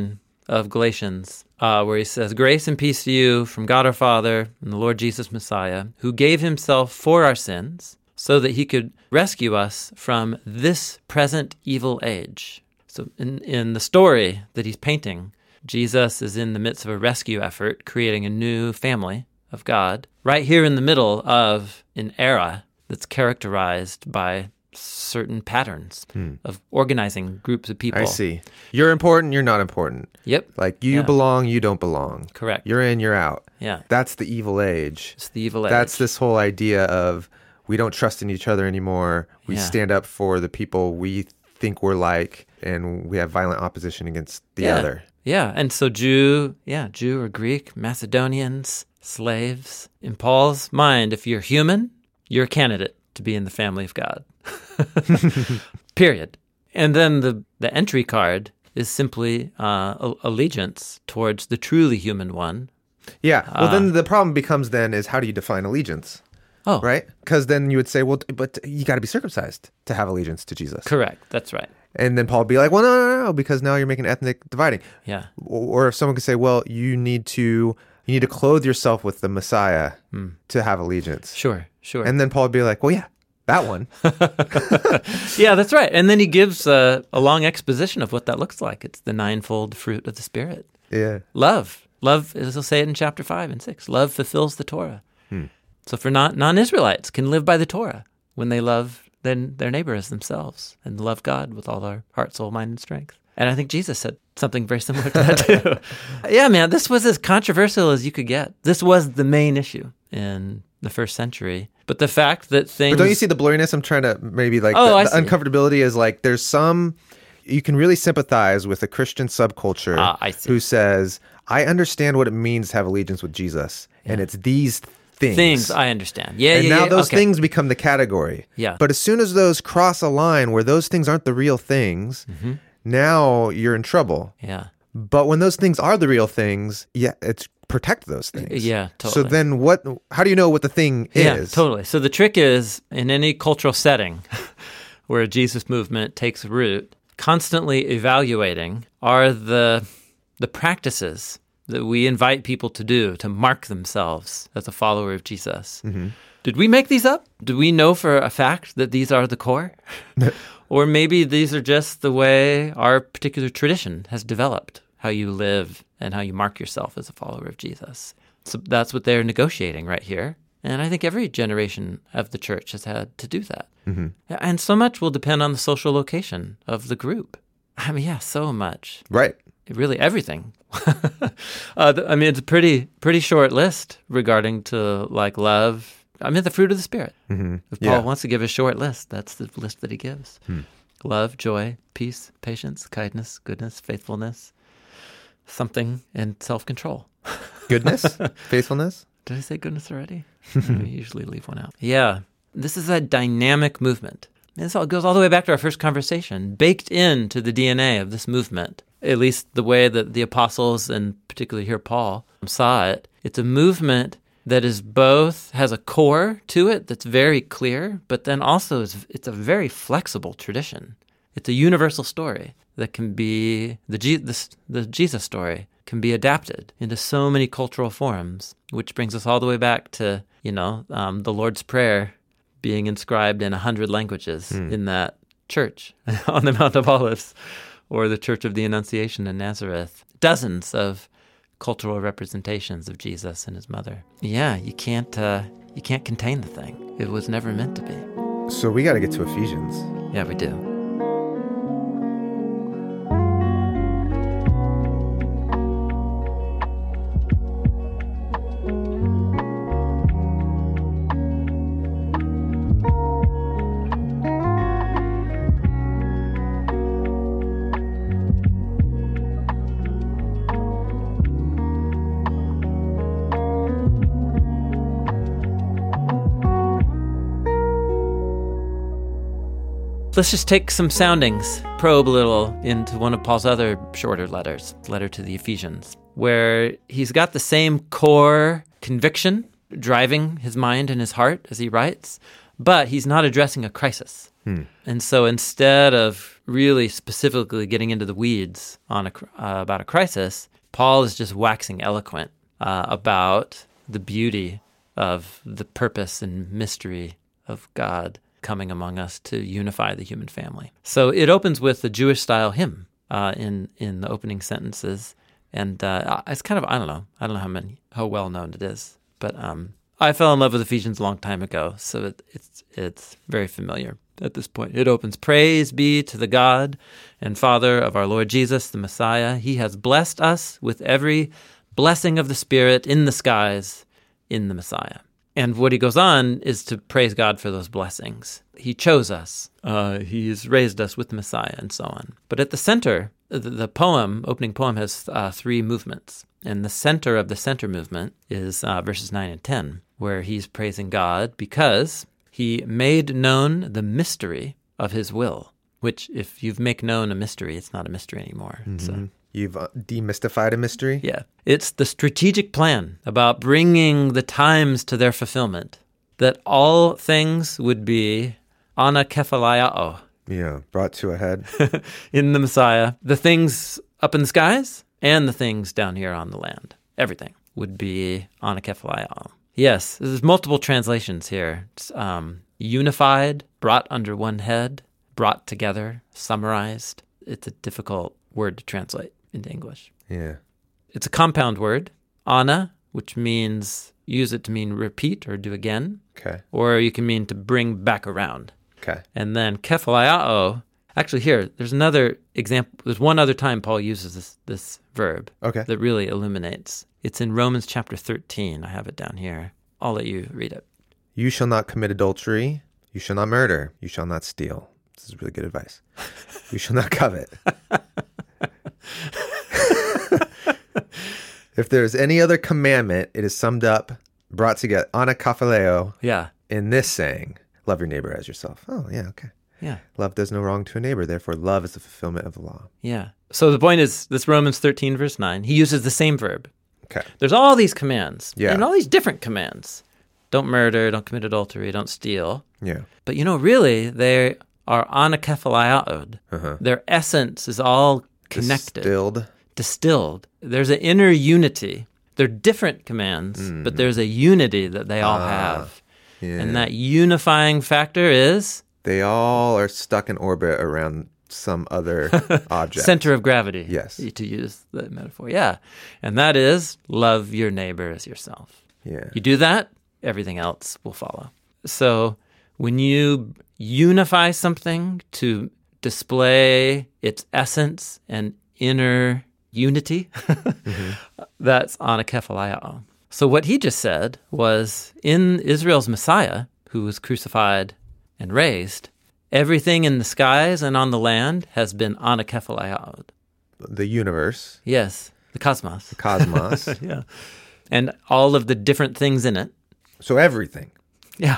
of Galatians, uh, where he says, "Grace and peace to you from God our Father and the Lord Jesus Messiah, who gave himself for our sins so that he could rescue us from this present evil age." So in, in the story that he's painting, Jesus is in the midst of a rescue effort, creating a new family of God, right here in the middle of an era that's characterized by certain patterns hmm. of organizing groups of people. I see. You're important, you're not important. Yep. Like, you yeah. belong, you don't belong. Correct. You're in, you're out. Yeah. That's the evil age. It's the evil age. That's this whole idea of we don't trust in each other anymore. We yeah. stand up for the people we think we're like, and we have violent opposition against the yeah. other. Yeah. And so Jew, yeah, Jew or Greek, Macedonians, slaves. In Paul's mind, if you're human, you're a candidate to be in the family of God. Period. And then the, the entry card is simply uh, allegiance towards the truly human one. Yeah. Well, uh, then the problem becomes then is how do you define allegiance? Oh. Right? Because then you would say, well, but you got to be circumcised to have allegiance to Jesus. Correct. That's right. And then Paul would be like, well, no, no, no, because now you're making ethnic dividing. Yeah. Or if someone could say, well, you need to you need to clothe yourself with the Messiah mm. to have allegiance. Sure, sure. And then Paul would be like, well, yeah, that one. Yeah, that's right. And then he gives a, a long exposition of what that looks like. It's the ninefold fruit of the Spirit. Yeah. Love. Love, as he'll say it in chapter five and six. Love fulfills the Torah. Hmm. So for non, non-Israelites can live by the Torah when they love then their neighbor as themselves and love God with all their heart, soul, mind, and strength. And I think Jesus said something very similar to that too. Yeah, man, this was as controversial as you could get. This was the main issue in the first century. But the fact that things... But don't you see the blurriness? I'm trying to maybe like oh, the, I the see. uncomfortability is like there's some... You can really sympathize with a Christian subculture ah, I see. who says, I understand what it means to have allegiance with Jesus. Yeah. And it's these things. Things, I understand. Yeah, and yeah, now yeah. those okay. things become the category. Yeah. But as soon as those cross a line where those things aren't the real things, mm-hmm. now you're in trouble. Yeah. But when those things are the real things, yeah, it's protect those things. Yeah, totally. So then what, how do you know what the thing yeah, is? Totally. So the trick is, in any cultural setting where a Jesus movement takes root, constantly evaluating are the the practices that we invite people to do to mark themselves as a follower of Jesus. Mm-hmm. Did we make these up? Do we know for a fact that these are the core? Or maybe these are just the way our particular tradition has developed, how you live and how you mark yourself as a follower of Jesus. So that's what they're negotiating right here. And I think every generation of the church has had to do that. Mm-hmm. And so much will depend on the social location of the group. I mean, yeah, so much. Right. Really everything. uh, I mean, it's a pretty pretty short list regarding to like love. I mean, the fruit of the Spirit. Mm-hmm. If Paul yeah. wants to give a short list, that's the list that he gives. Hmm. Love, joy, peace, patience, kindness, goodness, faithfulness, something, and self-control. Goodness? Faithfulness? Did I say goodness already? We usually leave one out. Yeah. This is a dynamic movement. And this all goes all the way back to our first conversation. Baked into the D N A of this movement, at least the way that the apostles, and particularly here Paul, saw it, it's a movement that is both, has a core to it that's very clear, but then also is, it's a very flexible tradition. It's a universal story that can be, the, G, the, the Jesus story can be adapted into so many cultural forms, which brings us all the way back to, you know, um, the Lord's Prayer being inscribed in a hundred languages mm. in that church on the Mount of Olives, or the Church of the Annunciation in Nazareth. Dozens of cultural representations of Jesus and his mother. Yeah, you can't uh, you can't contain the thing. It was never meant to be. So we got to get to Ephesians. Yeah, we do. Let's just take some soundings, probe a little into one of Paul's other shorter letters, letter to the Ephesians, where he's got the same core conviction driving his mind and his heart as he writes, but he's not addressing a crisis. Hmm. And so instead of really specifically getting into the weeds on a, uh, about a crisis, Paul is just waxing eloquent uh, about the beauty of the purpose and mystery of God coming among us to unify the human family. So it opens with a Jewish-style hymn uh, in in the opening sentences, and uh, it's kind of I don't know I don't know how many how well known it is, but um, I fell in love with Ephesians a long time ago, so it, it's it's very familiar at this point. It opens, "Praise be to the God and Father of our Lord Jesus, the Messiah. He has blessed us with every blessing of the Spirit in the skies in the Messiah." And what he goes on is to praise God for those blessings. He chose us. Uh, he's raised us with the Messiah and so on. But at the center, the, the poem, opening poem, has uh, three movements. And the center of the center movement is uh, verses nine and ten, where he's praising God because he made known the mystery of his will, which if you make known a mystery, it's not a mystery anymore. Mm-hmm. So. You've uh, demystified a mystery? Yeah. It's the strategic plan about bringing the times to their fulfillment, that all things would be anakephaliao. Yeah, brought to a head. In the Messiah. The things up in the skies and the things down here on the land. Everything would be anakephaliao. Yes, there's multiple translations here. It's, um, unified, brought under one head, brought together, summarized. It's a difficult word to translate into English. Yeah. It's a compound word, ana, which means, use it to mean repeat or do again. Okay. Or you can mean to bring back around. Okay. And then kephaliao, actually here, there's another example, there's one other time Paul uses this, this verb Okay. that really illuminates. It's in Romans chapter thirteen. I have it down here. I'll let you read it. "You shall not commit adultery. You shall not murder. You shall not steal." This is really good advice. "You shall not covet. If there is any other commandment, it is summed up, brought together, anakaphaleo, Yeah. in this saying, love your neighbor as yourself." Oh, yeah, okay. Yeah. Love does no wrong to a neighbor, therefore love is the fulfillment of the law. Yeah. So the point is, this Romans thirteen, verse nine, he uses the same verb. Okay. There's all these commands. Yeah. And all these different commands. Don't murder, don't commit adultery, don't steal. Yeah. But you know, really, they are anakephaliaod. Uh-huh. Their essence is all connected. Distilled. Distilled. There's an inner unity. They're different commands, Mm. but there's a unity that they all Ah, have. Yeah. And that unifying factor is They all are stuck in orbit around some other object. center of gravity. Yes. To use the metaphor. Yeah. And that is love your neighbor as yourself. Yeah. You do that, everything else will follow. So when you unify something to display its essence and inner unity, mm-hmm. that's anakephaliao. So what he just said was, in Israel's Messiah, who was crucified and raised, everything in the skies and on the land has been anakephaliao. The universe, Yes, the cosmos. the cosmos. Yeah. And all of the different things in it. So everything. Yeah.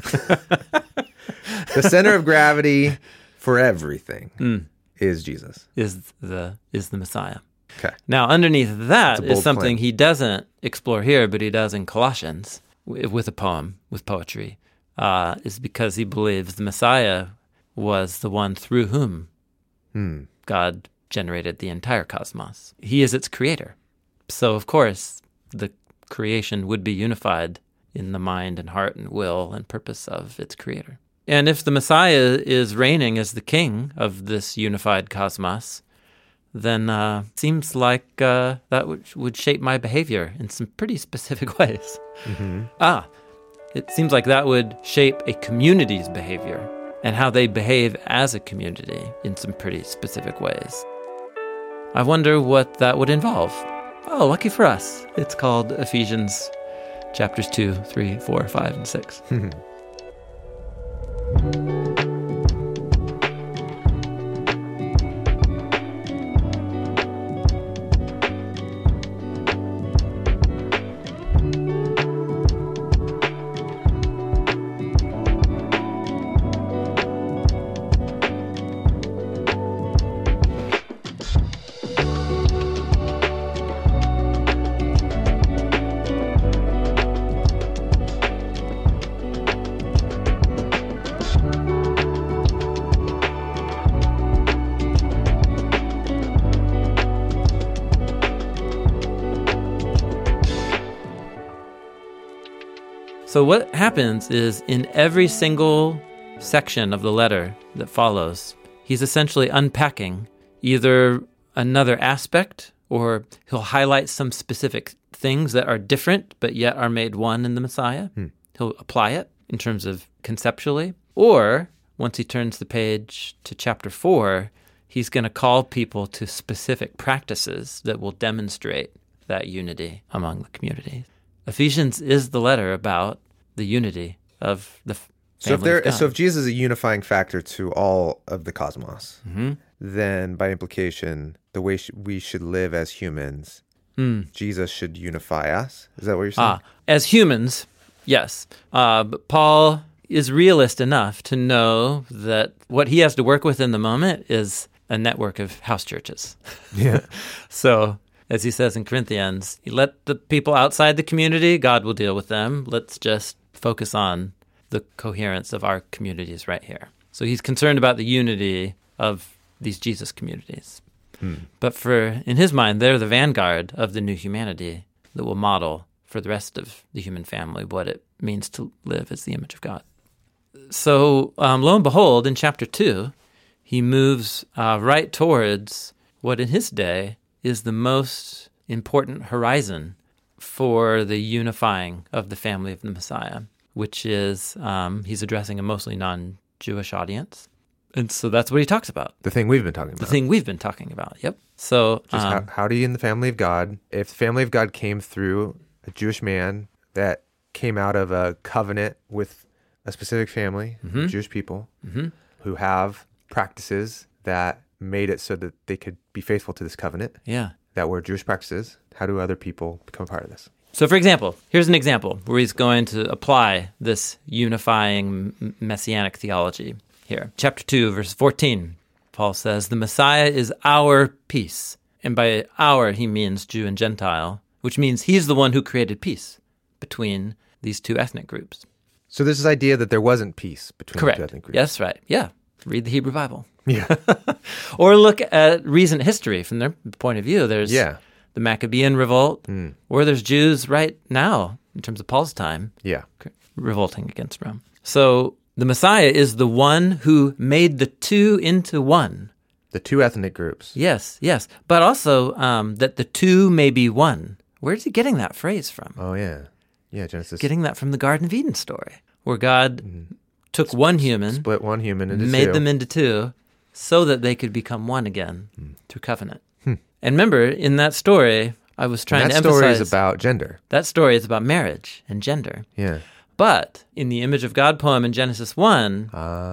The center of gravity for everything Mm. is Jesus. Is the is the Messiah. Okay. Now, underneath that That's a is bold something claim. he doesn't explore here, but he does in Colossians w- with a poem, with poetry, uh, is because he believes the Messiah was the one through whom Hmm. God generated the entire cosmos. He is its creator. So, of course, the creation would be unified in the mind and heart and will and purpose of its creator. And if the Messiah is reigning as the king of this unified cosmos, then uh, seems like uh, that would, would shape my behavior in some pretty specific ways. Mm-hmm. Ah, it seems like that would shape a community's behavior and how they behave as a community in some pretty specific ways. I wonder what that would involve. Oh, lucky for us. It's called Ephesians chapters two, three, four, five, and six. So what happens is in every single section of the letter that follows, he's essentially unpacking either another aspect or he'll highlight some specific things that are different but yet are made one in the Messiah. Hmm. He'll apply it in terms of conceptually. Or once he turns the page to chapter four, he's going to call people to specific practices that will demonstrate that unity among the community. Ephesians is the letter about the unity of the family so if there, of God. So if Jesus is a unifying factor to all of the cosmos, mm-hmm. then by implication, the way sh- we should live as humans, mm. Jesus should unify us. Is that what you're saying? Ah, as humans, yes. Uh, but Paul is realist enough to know that what he has to work with in the moment is a network of house churches. Yeah. So, as he says in Corinthians, you let the people outside the community, God will deal with them. Let's just focus on the coherence of our communities right here. So he's concerned about the unity of these Jesus communities. Hmm. But for, in his mind, they're the vanguard of the new humanity that will model for the rest of the human family what it means to live as the image of God. So, um, lo and behold, in chapter two, he moves uh, right towards what in his day is the most important horizon for the unifying of the family of the Messiah, which is um, he's addressing a mostly non-Jewish audience. And so that's what he talks about. The thing we've been talking about. The thing we've been talking about, yep. So, Just um, how, how do you in the family of God, if the family of God came through a Jewish man that came out of a covenant with a specific family, mm-hmm. Jewish people, mm-hmm. who have practices that made it so that they could be faithful to this covenant, yeah, that were Jewish practices, how do other people become a part of this? So, for example, here's an example where he's going to apply this unifying messianic theology here. Chapter two, verse fourteen, Paul says, "The Messiah is our peace." And by our, he means Jew and Gentile, which means he's the one who created peace between these two ethnic groups. So there's this idea that there wasn't peace between Correct. the two ethnic groups. Yes, right. Yeah. Read the Hebrew Bible. Yeah. Or look at recent history from their point of view. There's yeah. the Maccabean revolt, mm. or there's Jews right now, in terms of Paul's time, yeah. revolting against Rome. So the Messiah is the one who made the two into one. The two ethnic groups. Yes, yes. But also um, that the two may be one. Where's he getting that phrase from? Oh, yeah. Yeah, Genesis. Getting that from the Garden of Eden story, where God mm. took one human, split one human into made two. them into two, so that they could become one again mm. through covenant. Hmm. And remember, in that story, I was trying and that to emphasize... That story is about gender. That story is about marriage and gender. Yeah. But in the Image of God poem in Genesis one,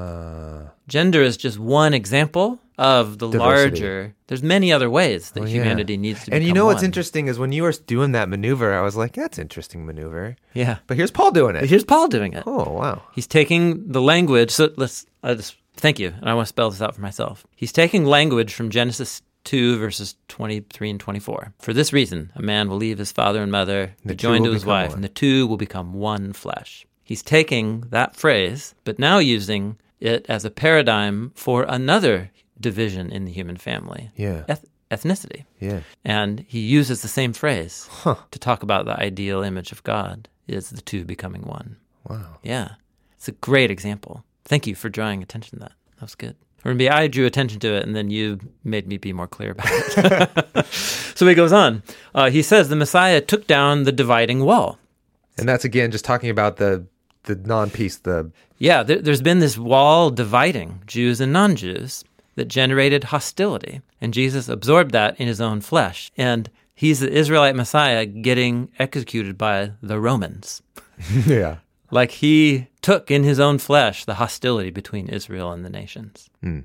uh, gender is just one example of the diversity. larger... There's many other ways that oh, humanity yeah. needs to And become you know what's one. interesting is when you were doing that maneuver, I was like, that's interesting maneuver. Yeah. But here's Paul doing it. Here's Paul doing it. Oh, wow. He's taking the language... So let's... I just thank you, and I want to spell this out for myself. He's taking language from Genesis two, verses twenty-three and twenty-four. "For this reason, a man will leave his father and mother, be joined to his wife, one. and the two will become one flesh." He's taking that phrase, but now using it as a paradigm for another division in the human family. Yeah. Eth- ethnicity. Yeah. And he uses the same phrase huh. to talk about the ideal image of God is the two becoming one. Wow. Yeah. It's a great example. Thank you for drawing attention to that. That was good. Or maybe I drew attention to it, and then you made me be more clear about it. So he goes on. Uh, he says the Messiah took down the dividing wall. And that's, again, just talking about the the non-peace, the... Yeah, there, there's been this wall dividing Jews and non-Jews that generated hostility. And Jesus absorbed that in his own flesh. And he's the Israelite Messiah getting executed by the Romans. Yeah. Like he took in his own flesh the hostility between Israel and the nations. Mm.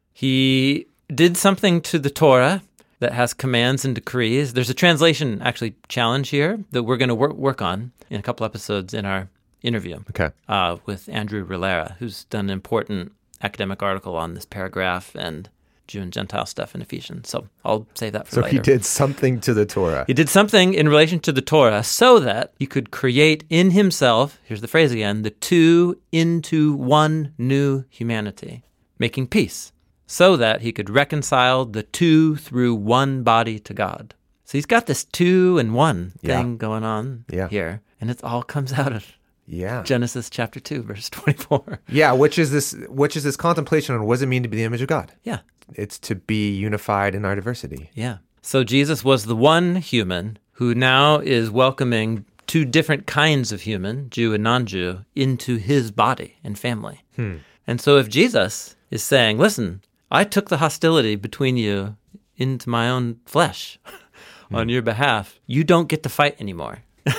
He did something to the Torah that has commands and decrees. There's a translation actually challenge here that we're going to work, work on in a couple episodes in our interview okay. uh, with Andrew Rilera, who's done an important academic article on this paragraph and Jew and Gentile stuff in Ephesians. So I'll save that for so later. So he did something to the Torah. He did something in relation to the Torah so that he could create in himself, here's the phrase again, the two into one new humanity, making peace, so that he could reconcile the two through one body to God. So he's got this two and one thing yeah. going on yeah. here, and it all comes out of Yeah. Genesis chapter two, verse twenty-four. Yeah, which is this which is this contemplation on what does it mean to be the image of God? Yeah. It's to be unified in our diversity. Yeah. So Jesus was the one human who now is welcoming two different kinds of human, Jew and non-Jew, into his body and family. Hmm. And so if Jesus is saying, listen, I took the hostility between you into my own flesh hmm. on your behalf, you don't get to fight anymore.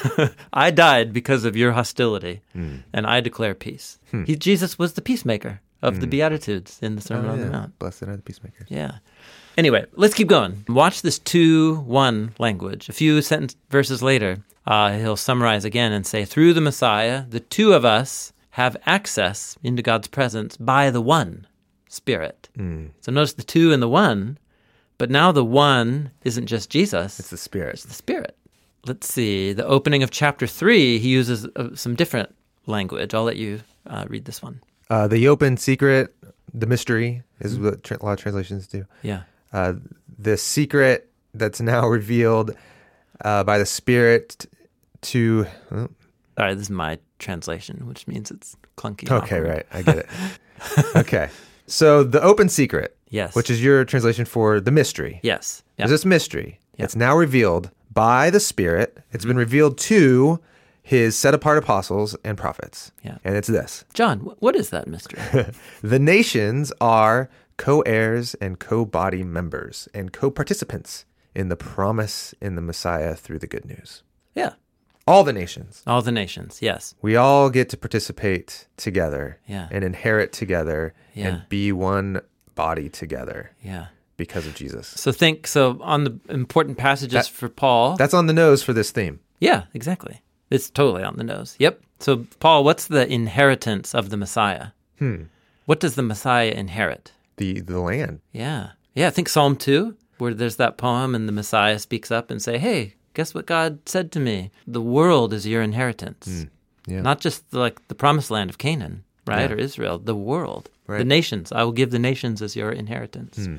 I died because of your hostility, hmm. and I declare peace. Hmm. He, Jesus was the peacemaker of hmm. the Beatitudes in the Sermon oh, on yeah. the Mount. Blessed are the peacemakers. Yeah. Anyway, let's keep going. Watch this two one language. A few sentence verses later, uh, he'll summarize again and say, through the Messiah, the two of us have access into God's presence by the one Spirit. Mm. So notice the two and the one, but now the one isn't just Jesus. It's the Spirit. It's the Spirit. Let's see. The opening of chapter three, he uses uh, some different language. I'll let you uh, read this one. Uh, the open secret, the mystery, is mm-hmm. what tra- a lot of translations do. Yeah. Uh, the secret that's now revealed uh, by the Spirit to... Oh. All right, this is my translation, which means it's clunky. Okay, awkward. Right. I get it. Okay. So the open secret, yes, which is your translation for the mystery. Yes. Yep. Is this mystery? Yep. It's now revealed by the Spirit. It's mm-hmm. been revealed to his set-apart apostles and prophets. Yeah. And it's this. John, what is that mystery? The nations are co-heirs and co-body members and co-participants in the promise in the Messiah through the good news. Yeah. All the nations. All the nations, yes. We all get to participate together yeah. and inherit together yeah. and be one body together yeah. because of Jesus. So think, so on the important passages that, for Paul. That's on the nose for this theme. Yeah, exactly. It's totally on the nose. Yep. So Paul, what's the inheritance of the Messiah? Hmm. What does the Messiah inherit? The the land. Yeah. Yeah, I think Psalm two, where there's that poem and the Messiah speaks up and say, hey, guess what God said to me? The world is your inheritance. Mm, yeah. Not just the, like the promised land of Canaan, right? Yeah. Or Israel, the world, right. The nations. I will give the nations as your inheritance. Mm.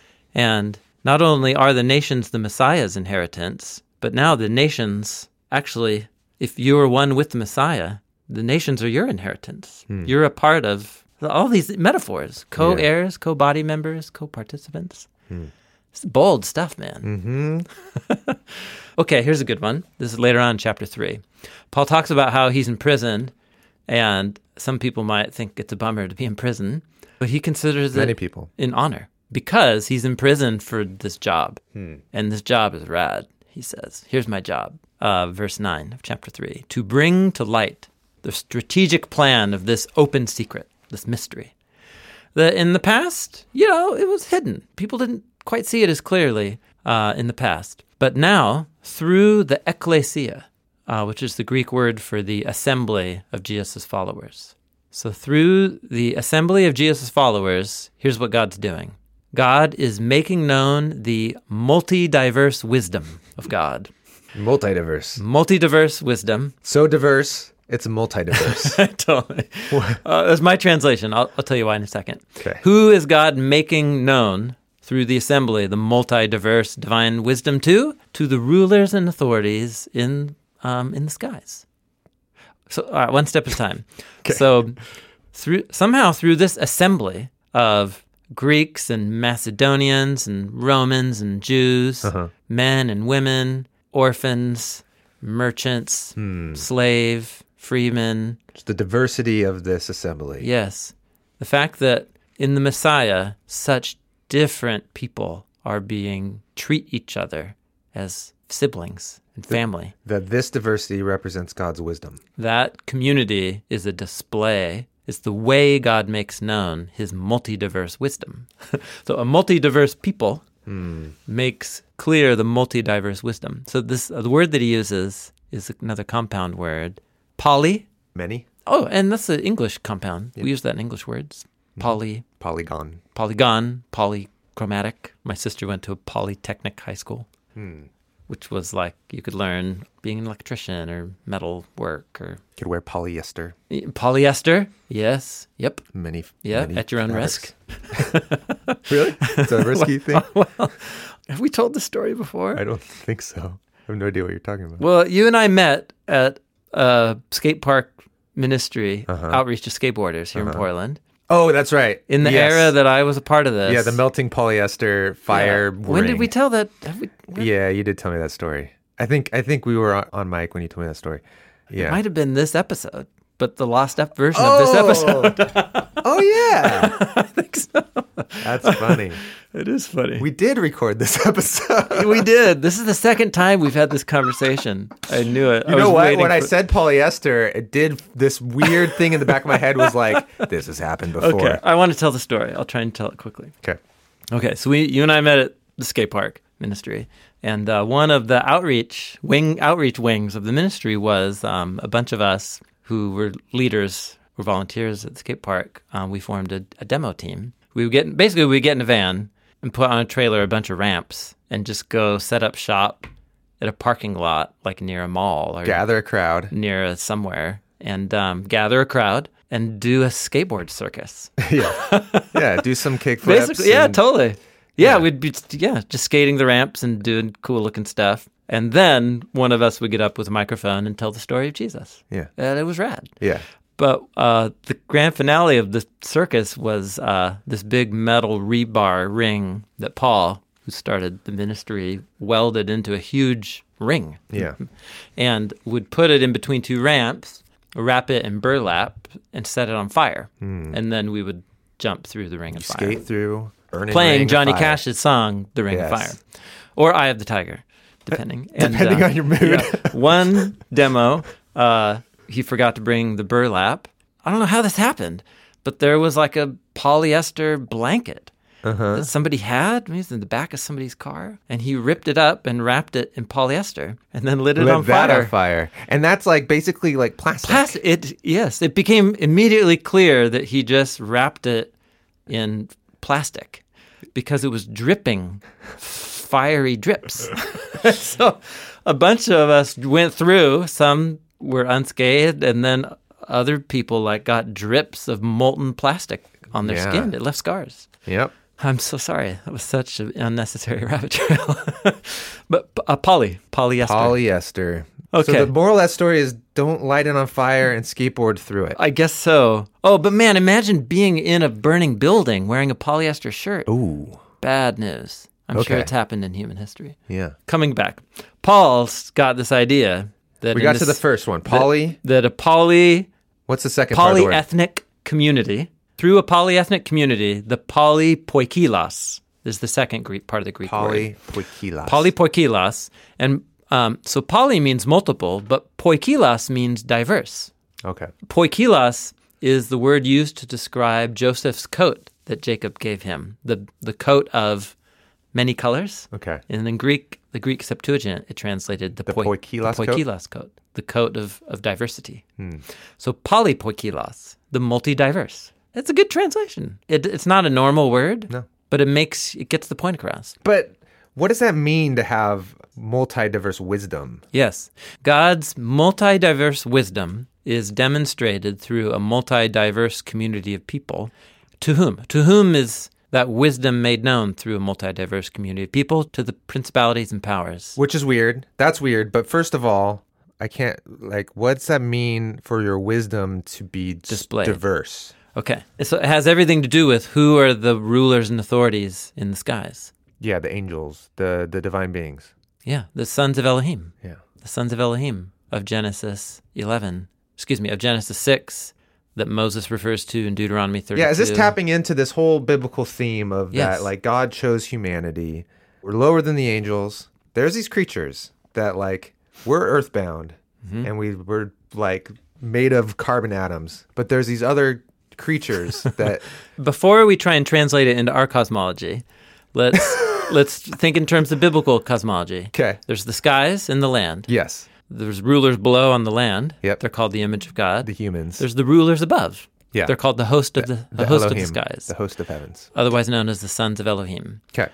And not only are the nations the Messiah's inheritance, but now the nations, actually, if you are one with the Messiah, the nations are your inheritance. Mm. You're a part of all these metaphors, co-heirs, yeah. co-body members, co-participants. Mm. It's bold stuff, man. Mm-hmm. Okay, here's a good one. This is later on in chapter three. Paul talks about how he's in prison, and some people might think it's a bummer to be in prison, but he considers Many it people. an honor because he's in prison for this job, hmm. and this job is rad, he says. Here's my job, uh, verse nine of chapter three, to bring to light the strategic plan of this open secret, this mystery. That in the past, you know, it was hidden. People didn't quite see it as clearly uh, in the past. But now, through the ecclesia, uh, which is the Greek word for the assembly of Jesus' followers. So through the assembly of Jesus' followers, here's what God's doing. God is making known the multi-diverse wisdom of God. Multi-diverse. Multi-diverse wisdom. So diverse, it's multi-diverse. Totally. Uh, that's my translation. I'll, I'll tell you why in a second. Okay. Who is God making known through the assembly, the multi-diverse divine wisdom to? To the rulers and authorities in um, in the skies. So, all right, one step at a time. Okay. So, through somehow through this assembly of Greeks and Macedonians and Romans and Jews, uh-huh. men and women, orphans, merchants, hmm. slave, freemen. Just the diversity of this assembly. Yes. The fact that in the Messiah, such different people are being treat each other as siblings and family. That, that this diversity represents God's wisdom. That community is a display. It's the way God makes known his multi-diverse wisdom. So a multi-diverse people hmm. makes clear the multi-diverse wisdom. So this uh, the word that he uses is another compound word, poly. Many. Oh, and that's an English compound. Yep. We use that in English words. Poly. Polygon. Polygon, polychromatic. My sister went to a polytechnic high school, hmm. which was like you could learn being an electrician or metal work or... Could wear polyester. Polyester, yes. Yep. Many, Yeah, many at your own fabrics. risk. Really? It's a risky well, thing? Well, have we told the story before? I don't think so. I have no idea what you're talking about. Well, you and I met at a skate park ministry Uh-huh. outreach to skateboarders here Uh-huh. in Portland. Oh, that's right. In the Yes. era that I was a part of this. Yeah, the melting polyester fire Yeah. When did ring. we tell that? Have we, when- Yeah, you did tell me that story. I think I think we were on, on mic when you told me that story. It Yeah. might have been this episode, but the lost up version of this episode. Oh, yeah. I think so. That's funny. It is funny. We did record this episode. We did. This is the second time we've had this conversation. I knew it. You I know was what? waiting When I for- said polyester, it did this weird thing in the back of my head was like, this has happened before. Okay, I want to tell the story. I'll try and tell it quickly. Okay. Okay, so we, you and I met at the skate park ministry, and uh, one of the outreach wing outreach wings of the ministry was um, a bunch of us who were leaders, were volunteers at the skate park. Um, we formed a, a demo team. We would get basically we would get in a van and put on a trailer a bunch of ramps and just go set up shop at a parking lot, like near a mall or Gather a crowd. near a, somewhere, and um, gather a crowd and do a skateboard circus. Yeah. Yeah. Do some kickflips. Basically, yeah, and- totally. Yeah, Yeah. we'd be yeah, just skating the ramps and doing cool looking stuff. And then one of us would get up with a microphone and tell the story of Jesus. Yeah. And it was rad. Yeah. But uh, the grand finale of the circus was uh, this big metal rebar ring that Paul, who started the ministry, welded into a huge ring. Yeah. And would put it in between two ramps, wrap it in burlap, and set it on fire. And then we would jump through the ring of fire. Skate through. Burning Playing ring of Johnny fire. Cash's song, The Ring Yes. of Fire. Or Eye of the Tiger, depending. And, Depending uh, on your mood. yeah, one demo, uh, he forgot to bring the burlap. I don't know how this happened, but there was like a polyester blanket Uh-huh. that somebody had. Maybe it's in the back of somebody's car. And he ripped it up and wrapped it in polyester and then lit it Lit on that fire. on fire. And that's like basically like plastic. Plastic. It yes, it became immediately clear that he just wrapped it in plastic because it was dripping fiery drips. So a bunch of us went through. Some were unscathed, and then other people like got drips of molten plastic on their Yeah. skin. It left scars. Yep. I'm so sorry. That was such an unnecessary rabbit trail. But uh, poly, polyester. Polyester. Okay. So the moral of that story is don't light it on fire and skateboard through it. I guess so. Oh, but man, imagine being in a burning building wearing a polyester shirt. Ooh. Bad news. I'm sure Okay. it's happened in human history. Yeah. Coming back, Paul's got this idea that We in got to the this- first one. Poly. that, that a poly What's the second part of the word? polyethnic community, through a polyethnic community, the polypoikilos is the second Greek part of the Greek word. Polypoikilos. Polypoikilos, and um, so poly means multiple, but poikilos means diverse. Okay. Poikilos is the word used to describe Joseph's coat that Jacob gave him, the the coat of many colors. Okay. And in Greek, the Greek Septuagint, it translated the, The poi- poikilos the coat? poikilos coat, the coat of, of diversity. Hmm. So polypoikilos, the multi-diverse. It's a good translation. It, it's not a normal word, No. but it makes it gets the point across. But what does that mean to have multi-diverse wisdom? Yes. God's multi-diverse wisdom is demonstrated through a multi-diverse community of people. To whom? To whom is that wisdom made known through a multi-diverse community of people? To the principalities and powers. Which is weird. That's weird. But first of all, I can't, like, what's that mean for your wisdom to be s- Displayed. diverse? Okay. So it has everything to do with who are the rulers and authorities in the skies. Yeah, the angels, the the divine beings. Yeah, the sons of Elohim. Yeah. The sons of Elohim of Genesis eleven. Excuse me, of Genesis six that Moses refers to in Deuteronomy thirty-two. Yeah, is this tapping into this whole biblical theme of Yes. that, like, God chose humanity? We're lower than the angels. There's these creatures that, like, we're earthbound, Mm-hmm. and we, we're, like, made of carbon atoms. But there's these other creatures that... Before we try and translate it into our cosmology, let's let's think in terms of biblical cosmology. Okay. There's the skies and the land. Yes. There's rulers below on the land. Yep. They're called the image of God. The humans. There's the rulers above. Yeah. They're called the host of the, the, host Elohim, of the skies, The host of heavens. otherwise known as the sons of Elohim. Okay.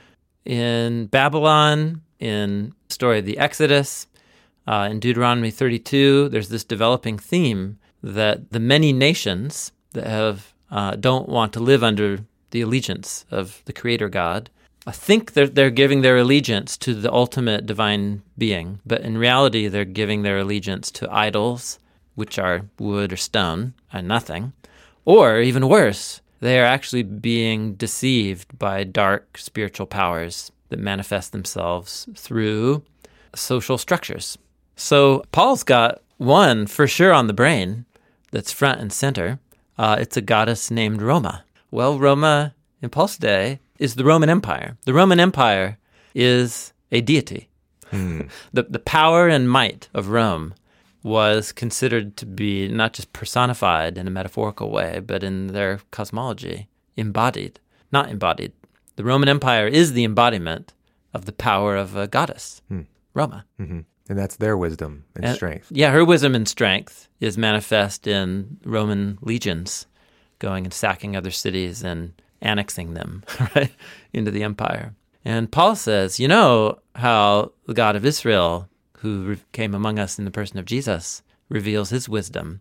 In Babylon, in the story of the Exodus, uh, in Deuteronomy thirty-two, there's this developing theme that the many nations that have uh, don't want to live under the allegiance of the Creator God, I think they're, they're giving their allegiance to the ultimate divine being, but in reality, they're giving their allegiance to idols which are wood or stone, are nothing. Or, even worse, they are actually being deceived by dark spiritual powers that manifest themselves through social structures. So Paul's got one for sure on the brain that's front and center. Uh, it's a goddess named Roma. Well, Roma in Paul's day is the Roman Empire. The Roman Empire is a deity. Hmm. The, the power and might of Rome was considered to be not just personified in a metaphorical way, but in their cosmology, embodied. Not embodied. The Roman Empire is the embodiment of the power of a goddess, hmm. Roma. Mm-hmm. And that's their wisdom and, and strength. Yeah, her wisdom and strength is manifest in Roman legions going and sacking other cities and annexing them right into the empire. And Paul says, you know how the God of Israel, who re- came among us in the person of Jesus, reveals his wisdom,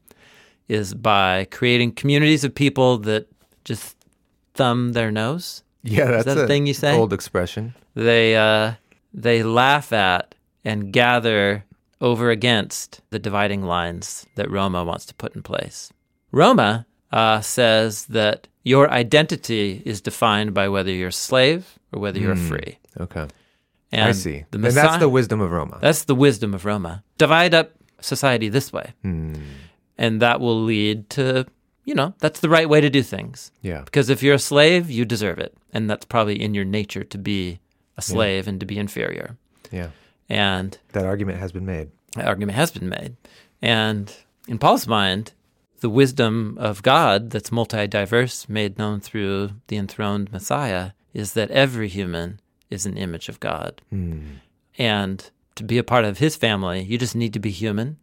is by creating communities of people that just thumb their nose. Yeah, that's is that a thing you say? Old expression. They uh, they laugh at and gather over against the dividing lines that Roma wants to put in place. Roma uh, says that your identity is defined by whether you're a slave or whether you're mm, free. Okay. And I see. The Messiah, and that's the wisdom of Roma. That's the wisdom of Roma. Divide up society this way. Mm. And that will lead to, you know, that's the right way to do things. Yeah. Because if you're a slave, you deserve it. And that's probably in your nature to be a slave yeah. and to be inferior. Yeah. And that argument has been made. That argument has been made. And in Paul's mind, the wisdom of God that's multi-diverse, made known through the enthroned Messiah, is that every human is an image of God. Mm. And to be a part of his family, you just need to be human.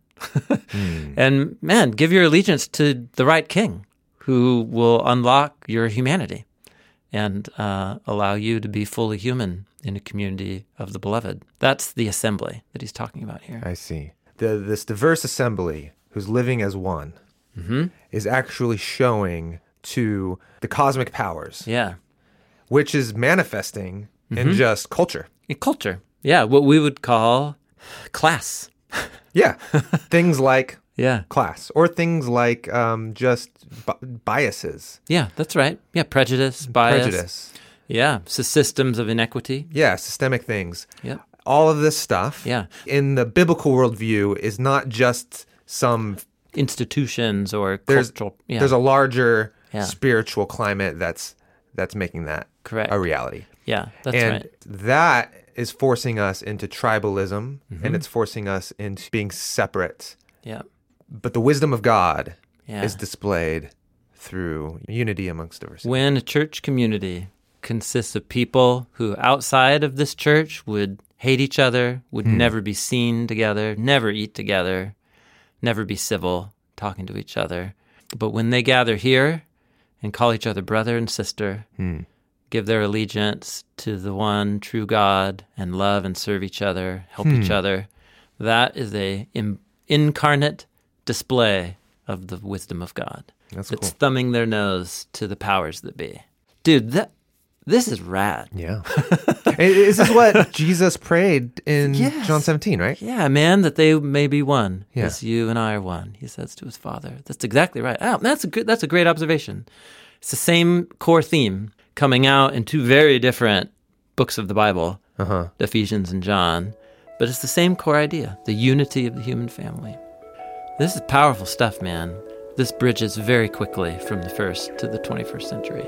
mm. And man, give your allegiance to the right king who will unlock your humanity and uh, allow you to be fully human in a community of the beloved. That's the assembly that he's talking about here. I see. The, this diverse assembly who's living as one mm-hmm. is actually showing to the cosmic powers. Yeah. Which is manifesting mm-hmm. in just culture. In culture. Yeah, what we would call class. Yeah. Things like yeah. class or things like um, just bi- biases. Yeah, that's right. Yeah, prejudice, bias. Prejudice. Yeah, so systems of inequity. Yeah, systemic things. Yeah. All of this stuff yeah. in the biblical worldview is not just some institutions or there's, cultural. Yeah. There's a larger yeah. spiritual climate that's that's making that Correct. a reality. Yeah, that's and right. And that is forcing us into tribalism mm-hmm. and it's forcing us into being separate. Yeah. But the wisdom of God yeah. is displayed through unity amongst diversity. When a church community consists of people who outside of this church would hate each other, would hmm. never be seen together, never eat together, never be civil, talking to each other. But when they gather here and call each other brother and sister, hmm. give their allegiance to the one true God and love and serve each other, help hmm. each other, that is a in- incarnate display of the wisdom of God. That's It's cool. thumbing their nose to the powers that be. Dude, that this is rad. Yeah. This is what Jesus prayed in yes. John seventeen, right? Yeah, man, that they may be one. Yeah. As you and I are one, he says to his Father. That's exactly right. Oh, that's a good, that's a great observation. It's the same core theme coming out in two very different books of the Bible, uh-huh. Ephesians and John, but it's the same core idea, the unity of the human family. This is powerful stuff, man. This bridges very quickly from the first to the twenty-first century.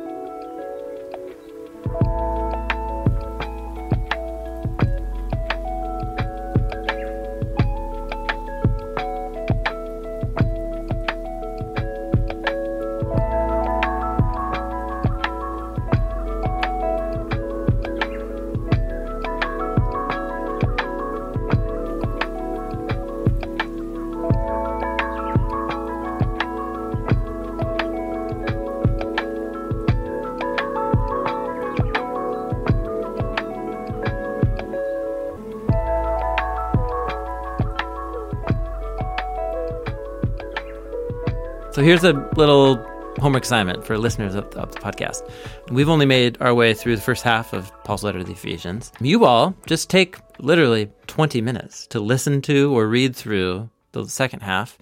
So here's a little homework assignment for listeners of, of the podcast. We've only made our way through the first half of Paul's letter to the Ephesians. You all just take literally twenty minutes to listen to or read through the second half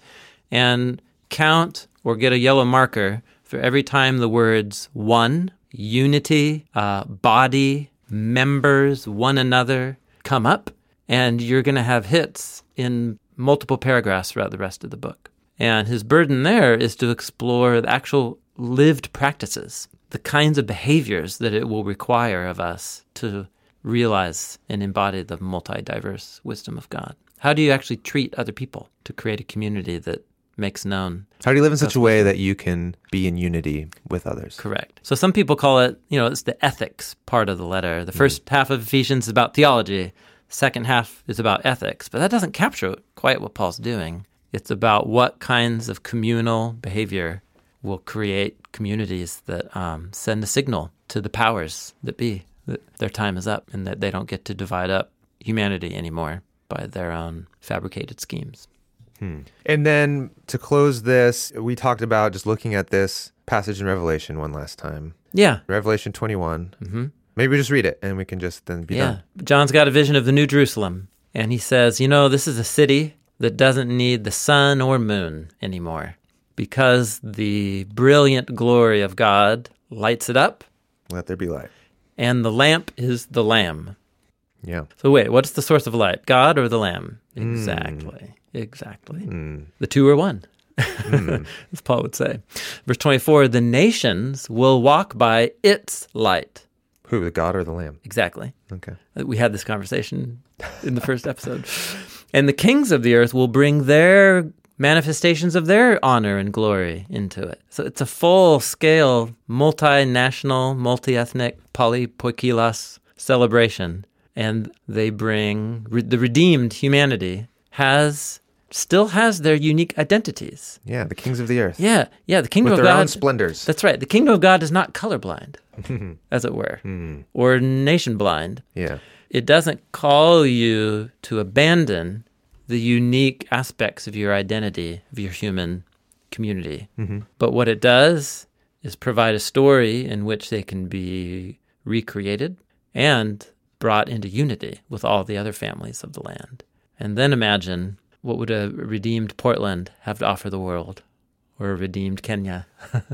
and count or get a yellow marker for every time the words one, unity, uh, body, members, one another come up, and you're going to have hits in multiple paragraphs throughout the rest of the book. And his burden there is to explore the actual lived practices, the kinds of behaviors that it will require of us to realize and embody the multi-diverse wisdom of God. How do you actually treat other people to create a community that makes known? How do you live in such a way that you can be in unity with others? Correct. So some people call it, you know, it's the ethics part of the letter. The first mm-hmm. half of Ephesians is about theology. Second half is about ethics. But that doesn't capture quite what Paul's doing. It's about what kinds of communal behavior will create communities that um, send a signal to the powers that be that their time is up and that they don't get to divide up humanity anymore by their own fabricated schemes. Hmm. And then to close this, we talked about just looking at this passage in Revelation one last time. Yeah. Revelation twenty-one. Mm-hmm. Maybe we just read it and we can just then be yeah. done. John's got a vision of the New Jerusalem, and he says, you know, this is a city that doesn't need the sun or moon anymore because the brilliant glory of God lights it up. Let there be light. And the lamp is the Lamb. Yeah. So wait, what's the source of light? God or the Lamb? Mm. Exactly. Exactly. Mm. The two are one, mm. as Paul would say. Verse twenty-four, the nations will walk by its light. Who, the God or the Lamb? Exactly. Okay. We had this conversation in the first episode. And the kings of the earth will bring their manifestations of their honor and glory into it. So it's a full-scale, multinational, multi-ethnic, polypoikilos celebration. And they bring re- the redeemed humanity has still has their unique identities. Yeah, the kings of the earth. Yeah, yeah. The kingdom With of their God. own splendors. That's right. The kingdom of God is not colorblind, as it were, mm. or nation blind. Yeah. It doesn't call you to abandon the unique aspects of your identity, of your human community. Mm-hmm. But what it does is provide a story in which they can be recreated and brought into unity with all the other families of the land. And then imagine, what would a redeemed Portland have to offer the world? Or a redeemed Kenya?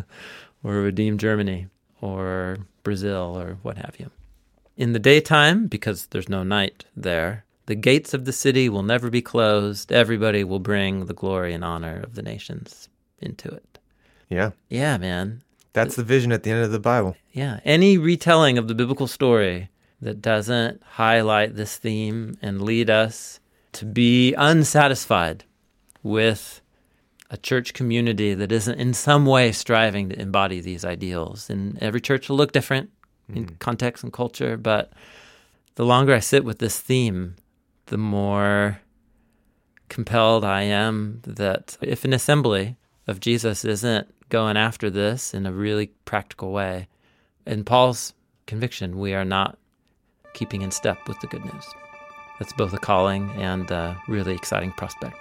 Or a redeemed Germany? Or Brazil? Or what have you? In the daytime, because there's no night there, the gates of the city will never be closed. Everybody will bring the glory and honor of the nations into it. Yeah. Yeah, man. That's the vision at the end of the Bible. Yeah. Any retelling of the biblical story that doesn't highlight this theme and lead us to be unsatisfied with a church community that isn't in some way striving to embody these ideals. And every church will look different mm. in context and culture, but the longer I sit with this theme, the more compelled I am that if an assembly of Jesus isn't going after this in a really practical way, in Paul's conviction, we are not keeping in step with the good news. That's both a calling and a really exciting prospect.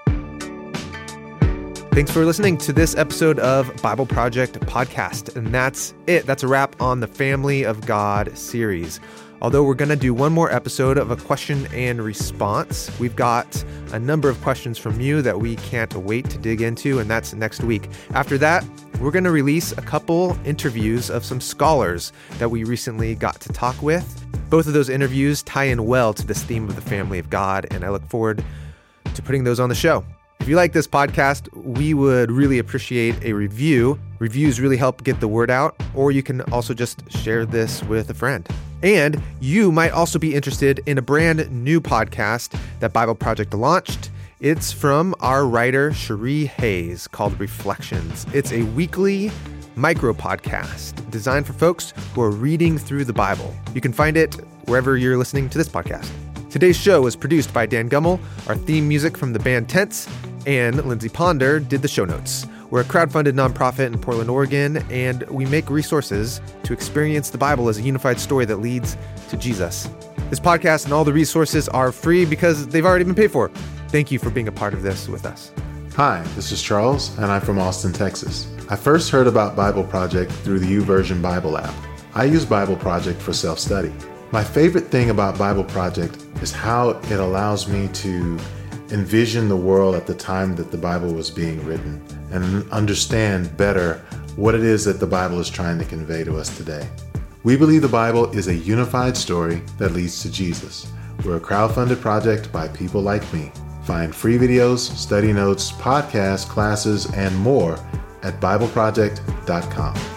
Thanks for listening to this episode of Bible Project Podcast. And that's it. That's a wrap on the Family of God series. Although we're going to do one more episode of a question and response. We've got a number of questions from you that we can't wait to dig into, and that's next week. After that, we're going to release a couple interviews of some scholars that we recently got to talk with. Both of those interviews tie in well to this theme of the family of God, and I look forward to putting those on the show. If you like this podcast, we would really appreciate a review. Reviews really help get the word out, or you can also just share this with a friend. And you might also be interested in a brand new podcast that Bible Project launched. It's from our writer, Cherie Hayes, called Reflections. It's a weekly micro podcast designed for folks who are reading through the Bible. You can find it wherever you're listening to this podcast. Today's show was produced by Dan Gummel, our theme music from the band Tense, and Lindsay Ponder did the show notes. We're a crowdfunded nonprofit in Portland, Oregon, and we make resources to experience the Bible as a unified story that leads to Jesus. This podcast and all the resources are free because they've already been paid for. Thank you for being a part of this with us. Hi, this is Charles, and I'm from Austin, Texas. I first heard about Bible Project through the YouVersion Bible app. I use Bible Project for self-study. My favorite thing about Bible Project is how it allows me to envision the world at the time that the Bible was being written and understand better what it is that the Bible is trying to convey to us today. We believe the Bible is a unified story that leads to Jesus. We're a crowdfunded project by people like me. Find free videos, study notes, podcasts, classes, and more at bible project dot com.